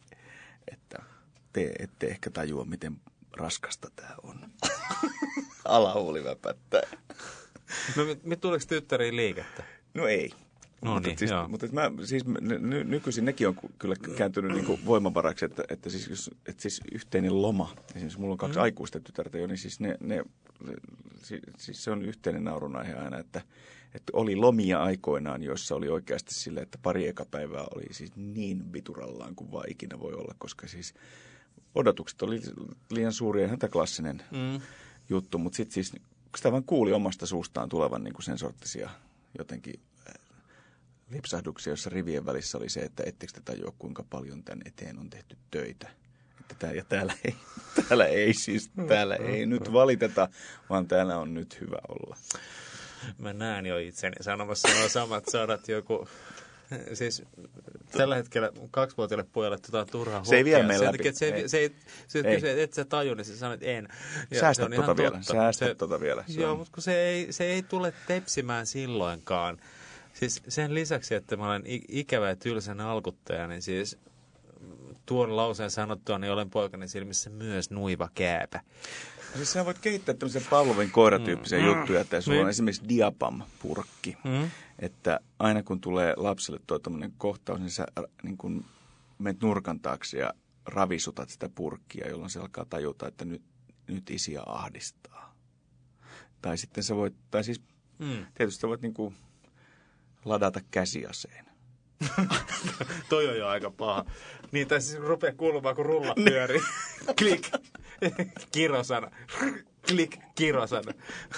te ette ehkä tajua, miten raskasta tää on. Alahuuli väpättää. No tuleeko tyttäriin liikettä? No ei. No mutta niin, siis, joo. mutta nykyisin nekin on kyllä kääntynyt niinku voimavaraksi, että siis yhteinen loma. Esimerkiksi mulla on 2 aikuista tytärtä jo, niin siis siis se on yhteinen naurunaihe aina, että oli lomia aikoinaan, joissa oli oikeasti silleen, että pari ekapäivää oli siis niin viturallaan kuin vaan ikinä voi olla, koska siis odotukset oli liian suuria, ihan tämä klassinen juttu, mutta sitten siis sitä vaan kuuli omasta suustaan tulevan niin kuin sen sorttisia jotenkin lipsahduksia, jossa rivien välissä oli se, että ettekö te tajua, kuinka paljon tämän eteen on tehty töitä. Ja täällä ei nyt valiteta, vaan täällä on nyt hyvä olla. Mä näen jo itseni sanomassa nuo samat sanat joku. Siis tällä hetkellä 2-vuotiaille pojalle turhaa hokea. Se ei vie meidän läpi. Se kysyy, et sä taju, niin sä sanot en. Säästä tota vielä. Joo, mutta kun se ei tule tepsimään silloinkaan. Siis sen lisäksi, että mä olen ikävä ja tylsän alkuttaja, niin siis tuon lauseen sanottua, niin olen poikani silmissä myös nuiva kääpä. Siis sä voit kehittää tämmöisen Pavlovin koiratyyppisiä juttuja, että sulla on esimerkiksi Diapam-purkki. Että aina kun tulee lapselle tuo tämmöinen kohtaus, niin sä niin kun menet nurkan taakse ja ravisutat sitä purkkia, jolloin se alkaa tajuta, että nyt isiä ahdistaa. Tai sitten sä voit, tietysti sä voit niin kuin ladata käsiaseen. Toi on jo aika paha. Niin, tai siis rupeaa kuulumaan, kun rulla pyörii. Klik. Kirosana. Klik. Kirosana.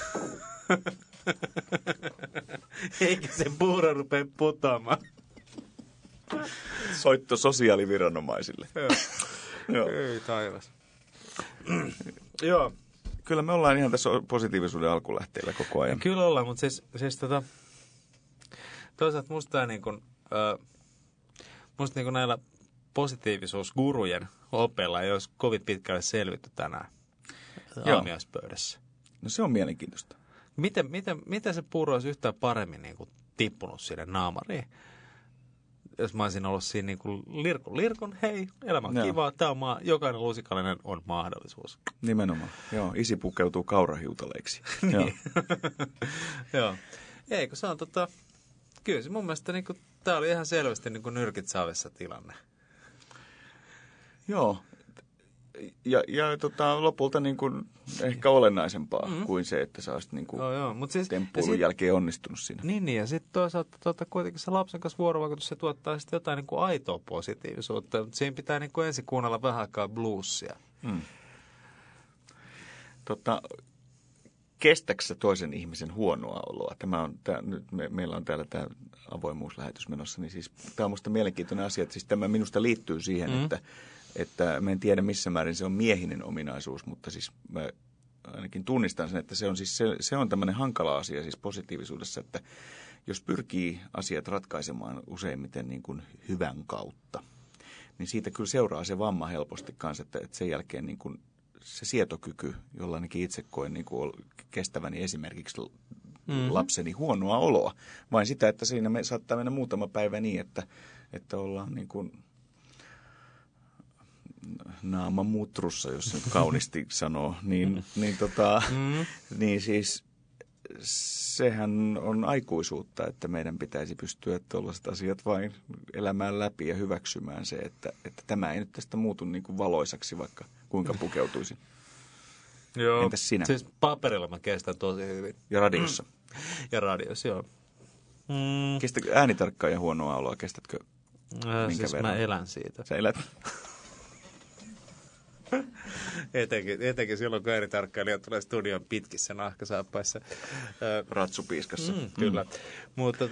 Eikä se puuro rupea putoamaan. Soitto sosiaaliviranomaisille. Joo. Ei taivas. Joo. Kyllä me ollaan ihan tässä positiivisuuden alkulähteillä koko ajan. Kyllä ollaan, mutta siis toisaalta musta niin kuin, näillä positiivisuusgurujen opeilla ei olisi kovin pitkälle selvitty tänään aamiaispöydässä. No se on mielenkiintoista. Miten se puuro olisi yhtään paremmin niin kuin tippunut sinne naamariin? Jos mä olisin ollut siinä niin kuin lirkun, hei, elämä on kivaa, tämä on jokainen lusikallinen on mahdollisuus. Nimenomaan, joo, isi pukeutuu kaurahiutaleiksi. Niin. Joo. Eikö se on kyllä se mun mielestä niin kuin, tämä oli ihan selvästi niin kuin nyrkit savessa tilanne. Joo. lopulta niin kuin ehkä olennaisempaa kuin se, että sä olisit niin kuin siis, temppuilun jälkeen onnistunut siinä. Niin, ja sitten toisaalta kuitenkin se lapsen kanssa vuorovaikutus, se tuottaa sitten jotain niin kuin aitoa positiivisuutta. Siinä pitää niin kuin ensin kuunnella vähän aikaa bluesia. Kestääkö sä toisen ihmisen huonoa oloa? Nyt meillä on täällä tämä avoimuuslähetys menossa, niin siis tämä on musta mielenkiintoinen asia. Että siis tämä minusta liittyy siihen, että mä en tiedä missä määrin se on miehinen ominaisuus, mutta siis mä ainakin tunnistan sen, että se on tämmöinen hankala asia siis positiivisuudessa, että jos pyrkii asiat ratkaisemaan useimmiten niin kuin hyvän kautta, niin siitä kyllä seuraa se vamma helposti kanssa, että sen jälkeen niin kuin se sietokyky, jolla ainakin itse koen niin kuin kestäväni esimerkiksi lapseni huonoa oloa, vain sitä, että siinä saattaa mennä muutama päivä niin, että ollaan niin kuin naama mutrussa, jos se nyt kauniisti sanoo, niin siis sehän on aikuisuutta, että meidän pitäisi pystyä tuollaiset asiat vain elämään läpi ja hyväksymään se, että tämä ei nyt tästä muutu niin kuin valoisaksi, vaikka kuinka pukeutuisi. Joo. Entäs sinä? Siis paperilla mä kestän tosi hyvin. Ja radiossa? Ja radiossa, joo. Kestätkö äänitarkkaajan huonoa oloa? Kestätkö minkä siis verran? Mä elän siitä. Sä elät? Etenkin silloin, kun äänitarkkailija tulee studion pitkissä nahkasaappaissa. Ratsupiiskassa. Kyllä. Mutta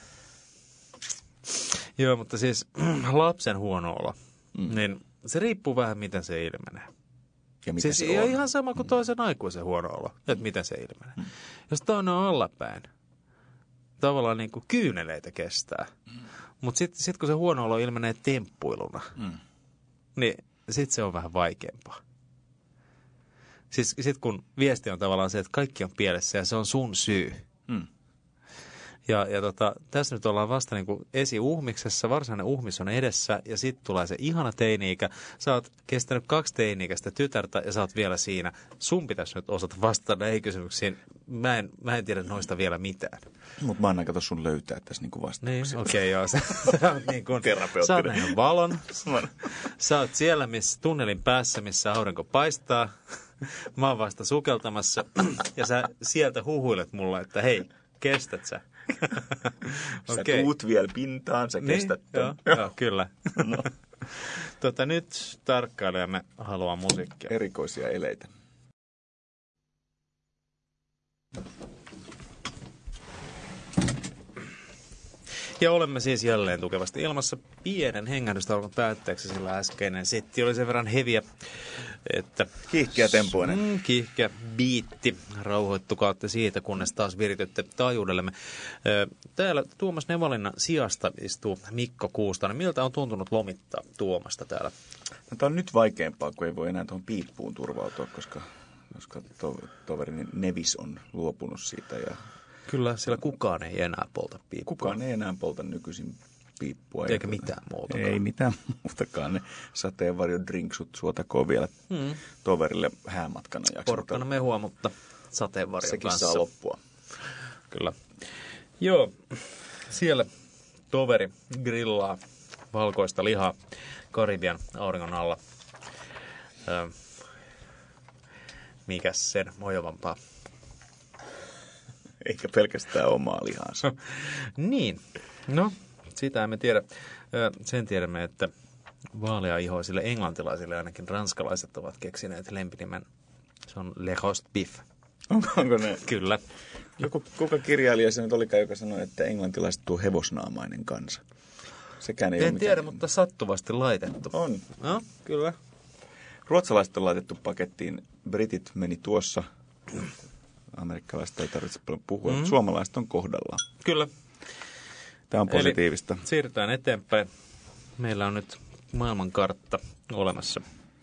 joo, mutta siis lapsen huono olo, niin se riippuu vähän, miten se ilmenee. Ja miten siis se on? Ihan sama kuin toisen aikuisen huono olo, että miten se ilmenee. Jos toinen on allapäin, tavallaan niin kuin kyyneleitä kestää. Mutta sitten kun se huono olo ilmenee temppuiluna, niin sitten se on vähän vaikeampaa. Siis sitten kun viesti on tavallaan se, että kaikki on pielessä ja se on sun syy. Ja tässä nyt ollaan vasta niin kuin esiuhmiksessa, varsinainen uhmis on edessä ja sitten tulee se ihana teini-ikä. Sä oot kestänyt 2 teini-ikäistä tytärtä ja sä oot vielä siinä. Sun pitäisi nyt osata vastata näihin kysymyksiin. Mä en tiedä noista vielä mitään. Mutta mä annan kato sun löytää tässä niin kuin vastauksia. Niin, okei, joo. Sä oot niin kuin, sä oot nähnyt valon. Sä oot siellä tunnelin päässä, missä aurinko paistaa. Mä oon vasta sukeltamassa ja sä sieltä huhuilet mulle, että hei, kestät sä? Sä tuut vielä pintaan, sä kestät Joo, kyllä. No. Nyt tarkkailijamme haluaa musiikkia. Erikoisia eleitä. Ja olemme siis jälleen tukevasti ilmassa pienen hengähdystauon päätteeksi, sillä äskeinen setti oli sen verran heviä, että kiihkeä tempoinen. Kiihkeä biitti. Rauhoittukaatte siitä, kunnes taas viritytte taajuudellemme. Täällä Tuomas Nevalinnan sijasta istuu Mikko Kuustanen. Miltä on tuntunut lomittaa Tuomasta täällä? No, tämä on nyt vaikeampaa, kun ei voi enää tuohon piippuun turvautua, koska toverini Nevis on luopunut siitä. Ja kyllä, siellä kukaan ei enää polta piippua. Kukaan ei enää polta nykyisin piippua. Eikä mitään muutakaan. Ei mitään muutakaan. Ne sateenvarjodrinksut suotakoon vielä toverille häämatkana jaksotaan. Porkkana mehua, mutta sateenvarjon sekin kanssa. Sekin saa loppua. Kyllä. Joo, siellä toveri grillaa valkoista lihaa Karibian auringon alla. Mikäs sen mojovampaa? Eikä pelkästään omaa lihansa. Niin, no sitä emme tiedä. Sen tiedämme, että vaaleaihoisille englantilaisille ainakin ranskalaiset ovat keksineet lempinimen. Se on Le Roast Beef. Onko ne? Kyllä. Kuka kirjailija se nyt olikaan, joka sanoi, että englantilaiset tuo hevosnaamainen kansa? Sekään ei en tiedä, mutta sattuvasti laitettu. On. No, kyllä. Ruotsalaiset on laitettu pakettiin. Britit meni tuossa. Amerikkalaiset ei tarvitse paljon puhua. Suomalaiset on kohdallaan. Kyllä. Tämä on positiivista. Eli siirrytään eteenpäin. Meillä on nyt maailmankartta olemassa.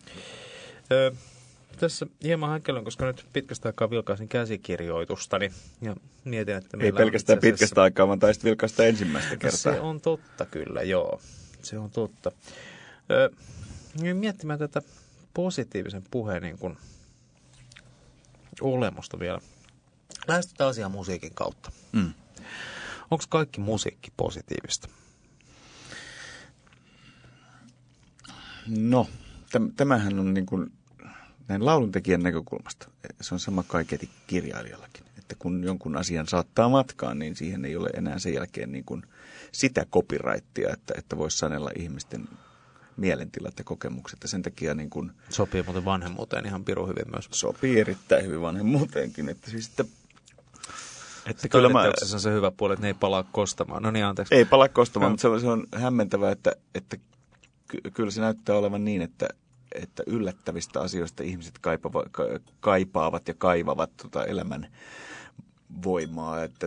Tässä hieman hänkälön, koska nyt pitkästä aikaa vilkaisin käsikirjoitustani ja mietin, että ei pelkästään pitkästä aikaa, vaan taisit vilkaista ensimmäistä kertaa. Se on totta kyllä, joo. Se on totta. Miettimään tätä positiivisen puheen niin kuin olemusta vielä. Lähestytään asiaa musiikin kautta. Onko kaikki musiikki positiivista? No, tämähän on niin kuin näin lauluntekijän näkökulmasta. Se on sama kaiketi kirjailijallakin. Että kun jonkun asian saattaa matkaan, niin siihen ei ole enää sen jälkeen niin kuin sitä copyrightia, että voisi sanella ihmisten mielentilat ja kokemukset. Ja sen takia niin kuin sopii muuten vanhemmuuteen ihan pirun hyvin myös. Sopii erittäin hyvin vanhemmuuteenkin. Että siis että kyllä on se hyvä puoli, että ne ei palaa kostamaan. No niin, anteeksi. Ei palaa kostamaan, mutta se on hämmentävää, että kyllä se näyttää olevan niin, että yllättävistä asioista ihmiset kaipaavat ja kaivavat elämän voimaa. Että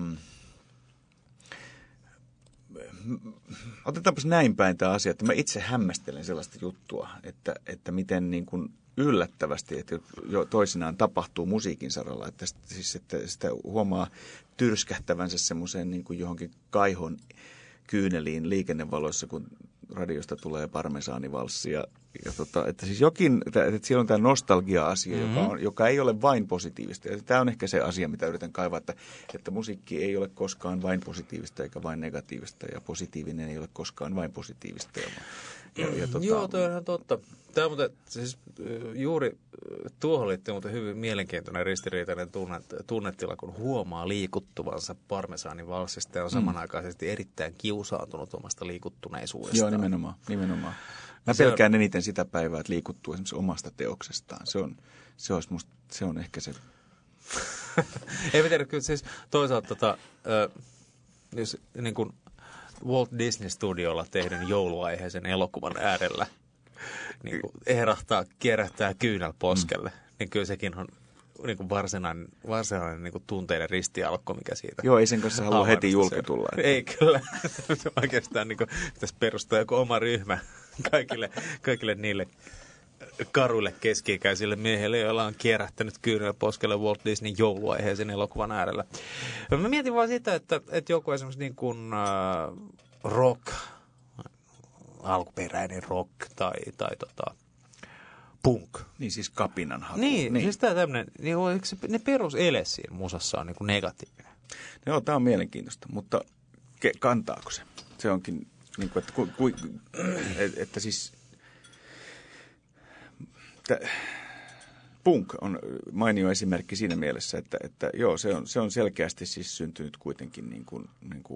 otetaanpas näin päin tämä asia, että mä itse hämmästelen sellaista juttua, että miten niin kuin yllättävästi, että jo toisinaan tapahtuu musiikin saralla, että sitä huomaa tyrskähtävänsä semmoiseen niin kuin johonkin kaihon kyyneliin liikennevaloissa, kun radiosta tulee parmesaanivalssi että siis että siellä on tämä nostalgia-asia, joka ei ole vain positiivista. Ja tämä on ehkä se asia, mitä yritän kaivaa, että musiikki ei ole koskaan vain positiivista eikä vain negatiivista, ja positiivinen ei ole koskaan vain positiivista. Joo, toi on ihan totta. Tämä muuten, siis juuri tuohon liittyy muuten hyvin mielenkiintoinen ristiriitainen tunnetila, kun huomaa liikuttuvansa parmesaanivalssista ja on samanaikaisesti erittäin kiusaantunut omasta liikuttuneisuudestaan. Joo, nimenomaan. Mä pelkään eniten sitä päivää, että liikuttuu esimerkiksi omasta teoksestaan. Se on ehkä se. Ei mitään, kyllä siis toisaalta jos niin kuin Walt Disney Studiolla tehdyn jouluaiheisen elokuvan äärellä niin kuin kierähtää kyynälposkelle, niin kyllä sekin on niin kuin varsinainen niin kuin tunteiden ristialkko, mikä siitä. Joo, ei sen kanssa halua heti julkitulla. Ei kyllä. Oikeastaan niin kuin, pitäisi perustaa joku oma ryhmä kaikille niille karuille keski-ikäisille miehille, joilla on kierähtänyt kyynelposkelle Walt Disneyn jouluaiheisen elokuvan äärellä. Mä mietin vaan sitä, että joku esimerkiksi niin kuin rock, alkuperäinen rock tai punk. Niin siis kapinanhaku. Niin. Siis tämä tämmöinen, niin ne perusele siinä musassa on niin kuin negatiivinen. Joo, tämä on mielenkiintoista, mutta kantaako se? Se onkin, niin kuin, että siis punk on mainio esimerkki siinä mielessä, että joo, se on selkeästi siis syntynyt kuitenkin niin kuin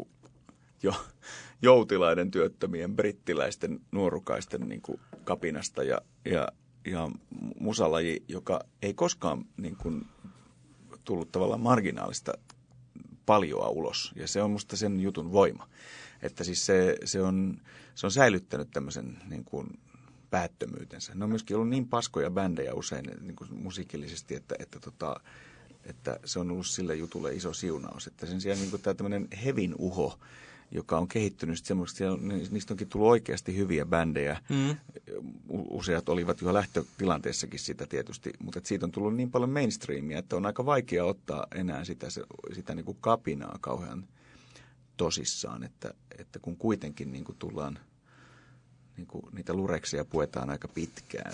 joutilaiden, työttömien, brittiläisten, nuorukaisten niin kuin kapinasta ja musalaji, joka ei koskaan niin kuin tullut tavallaan marginaalista paljoa ulos. Ja se on musta sen jutun voima. Että siis se on säilyttänyt tämmöisen niin kuin päättömyytensä. Ne on myöskin ollut niin paskoja bändejä usein niin kuin musiikillisesti, että se on ollut sille jutulle iso siunaus. Että sen sijaan niin kuin tämä tämmöinen hevin uho, joka on kehittynyt semmoisesti, niistä onkin tullut oikeasti hyviä bändejä. Useat olivat jo lähtötilanteessakin sitä tietysti, mutta siitä on tullut niin paljon mainstreamia, että on aika vaikea ottaa enää sitä niin kuin kapinaa kauhean tosissaan, että kun kuitenkin niin kuin tullaan, niin kuin niitä lurekseja puetaan aika pitkään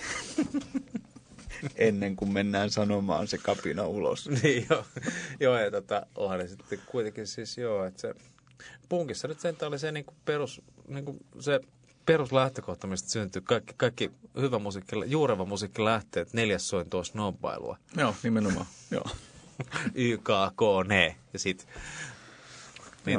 ennen kuin mennään sanomaan se kapina ulos. Niin joo ja onhan ne sitten kuitenkin siis että se punkissa nyt sentään oli se se peruslähtökohta, mistä syntyy kaikki hyvä musiikki, juureva musiikki lähtee, että 4. soin tuo snobbailua. Joo, nimenomaan, joo. YKK, ne ja sit. Niin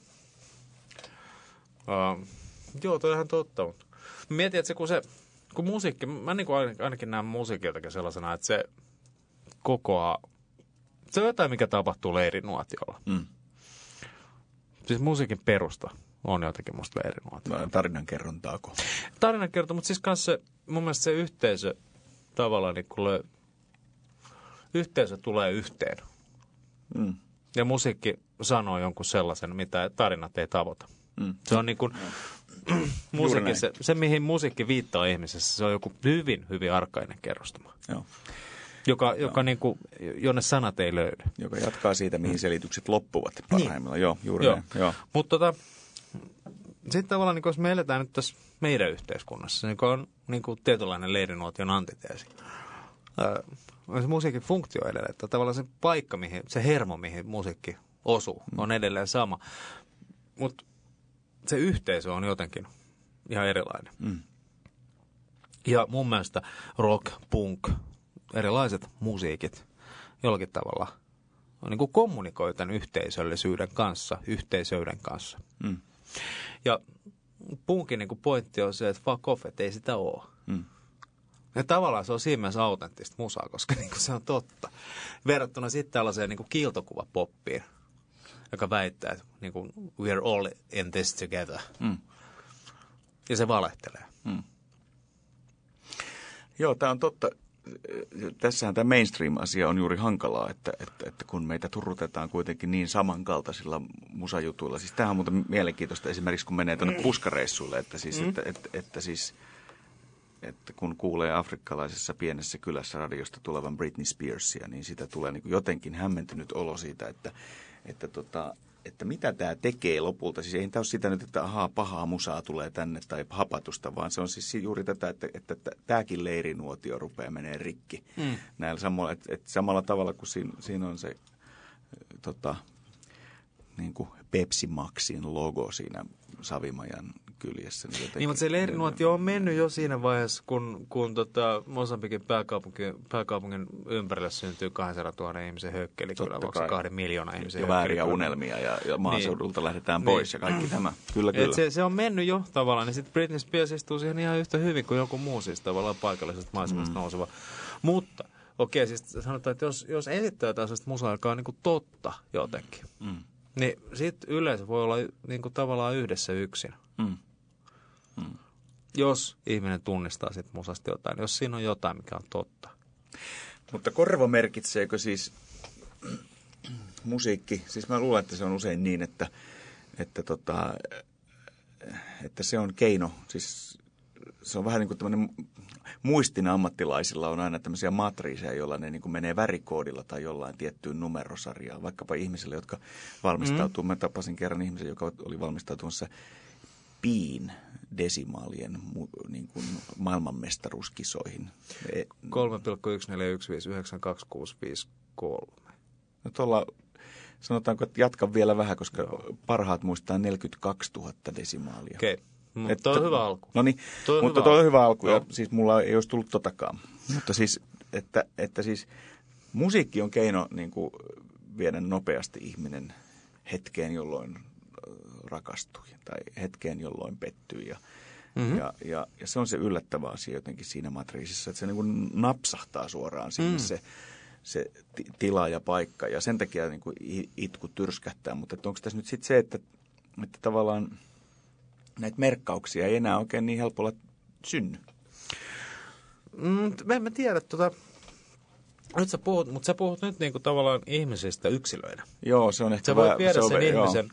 joo, toi on ihan totta. Mietin, että kun musiikki, mä niin kuin ainakin näen musiikiltakin sellaisena, että se kokoaa, se on jotain, mikä tapahtuu leirinuotiolla. Siis musiikin perusta on jotenkin musta leirinuotiolla. Tarinankerrontaako? Tarinankerronta, mutta siis kanssa mun mielestä se yhteisö tavallaan niin kuin yhteisö tulee yhteen. Ja musiikki sanoo jonkun sellaisen, mitä tarinat ei tavoita. Se on niin kuin musiikki, se mihin musiikki viittaa ihmisessä, se on joku hyvin, hyvin arkainen kerrostuma. Joo. Joka niin kuin, jonne sanat ei löydy. Joka jatkaa siitä, mihin selitykset loppuvat parhaimmillaan. Niin. Joo, juuri näin. Joo. Mutta sitten tavallaan, niin jos me eletään nyt tässä meidän yhteiskunnassa, niin on niin kuin tietynlainen leirinuotion antiteesi. Se musiikin funktio edelleen, että tavallaan se paikka, se hermo, mihin musiikki osuu, on edelleen sama. Mutta se yhteisö on jotenkin ihan erilainen. Ja mun mielestä rock, punk, erilaiset musiikit jollakin tavalla on niin kuin kommunikoi tämän yhteisöllisyyden kanssa, yhteisöyden kanssa. Mm. Ja punkin niin kuin pointti on se, että fuck off, että ei sitä ole. Mm. Ja tavallaan se on siinä mielessä autenttista musaa, koska niin kuin se on totta. Verrattuna sitten tällaiseen niin kuin kiiltokuvapoppiin, joka väittää, että niin kuin, we are all in this together. Mm. Ja se valehtelee. Mm. Joo, tämä on totta. Tässähän tämä mainstream-asia on juuri hankalaa, että kun meitä turrutetaan kuitenkin niin samankaltaisilla musajutuilla. Siis tämähän on muuten mielenkiintoista esimerkiksi, kun menee tuonne puskareissuille, että kun kuulee afrikkalaisessa pienessä kylässä radiosta tulevan Britney Spearsia, niin sitä tulee niin kuin jotenkin hämmentynyt olo siitä, että mitä tämä tekee lopulta. Siis ei tämä ole sitä nyt, että pahaa musaa tulee tänne tai hapatusta, vaan se on siis juuri tätä, että tämäkin leirinuotio rupeaa menee rikki. Mm. Näillä samalla tavalla kuin siinä on se niin kuin Pepsi Maxin logo siinä Savimajan kyljessä. Niin, mutta se leirinuotio on mennyt jo siinä vaiheessa, kun Mosambikin pääkaupungin ympärille syntyy 200 000 ihmisen hökkeli, kyllä vaikka 2 miljoonaa ihmisen hökkeli. Ja vääriä unelmia ja maaseudulta lähdetään pois ja kaikki tämä. Kyllä. Se on mennyt jo tavallaan, niin sitten Britney Spears istuu siihen ihan yhtä hyvin kuin joku muu siis tavallaan paikallisesta maisemasta nouseva. Mutta okei, siis sanotaan, että jos esittää tällaista musaa, joka on niin kuin totta jotenkin, niin sitten yleensä voi olla niin kuin tavallaan yhdessä yksin. Mm. Mm. Jos ihminen tunnistaa sitten musasta jotain, jos siinä on jotain, mikä on totta. Mutta korva merkitseekö siis musiikki, siis mä luulen, että se on usein niin, että se on keino, siis se on vähän niin kuin tämmöinen muistin ammattilaisilla on aina tämmöisiä matriiseja, joilla ne niin kuin menee värikoodilla tai jollain tiettyyn numerosarjaan. Vaikkapa ihmisille, jotka valmistautuu. Mä tapasin kerran ihmisen, joka oli valmistautumassa piin desimaalien niin kuin maailmanmestaruuskisoihin. 3,141592653. No tuolla sanotaanko, että jatkan vielä vähän, koska parhaat muistaa 42 000 desimaalia. Okei. Mutta toi on hyvä alku. No niin, mutta toi on hyvä alku ja siis mulla ei olisi tullut totakaan. Mutta siis, että siis musiikki on keino niin kuin viedä nopeasti ihminen hetkeen, jolloin rakastui tai hetkeen, jolloin pettyi. Ja se on se yllättävä asia jotenkin siinä matriisissa, että se niin kuin napsahtaa suoraan sinne se tila ja paikka. Ja sen takia niin kuin itku tyrskähtää. Mutta onko tässä nyt sitten se, että tavallaan näitä merkkauksia ei enää oikein niin helpolla synny? En tiedä. Nyt sä puhut, mutta sä puhut nyt niinku tavallaan ihmisistä yksilöinä. Joo, se on ehkä sä voit viedä sen ihmisen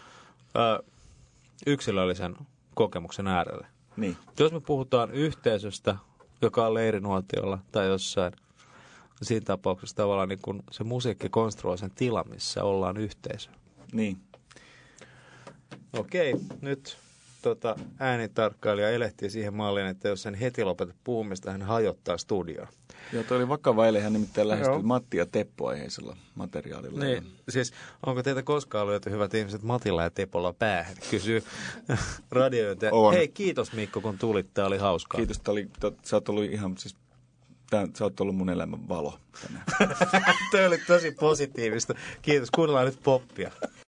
yksilöllisen kokemuksen äärelle. Niin. Jos me puhutaan yhteisöstä, joka on leirinuotiolla tai jossain, siinä tapauksessa tavallaan niin kun se musiikki konstruoi sen tilan, missä ollaan yhteisö. Niin. Okei, nyt äänitarkkailija elehtii siihen malliin, että jos sen heti lopeta puhumista, hän hajottaa studioon. Joo, toi oli vakava eilen. Hän nimittäin lähestyi Matti ja Teppo-aiheisella materiaalilla. Niin, siis onko teitä koskaan lyöty, hyvät ihmiset, Matilla ja Tepolla päähän? Kysyy radioita. Hei, kiitos Mikko, kun tulit. Tämä oli hauskaa. Kiitos, sä oot ollut ihan, siis, sä oot ollut mun elämän valo tänään. Tämä oli tosi positiivista. Kiitos, kuunnellaan nyt poppia.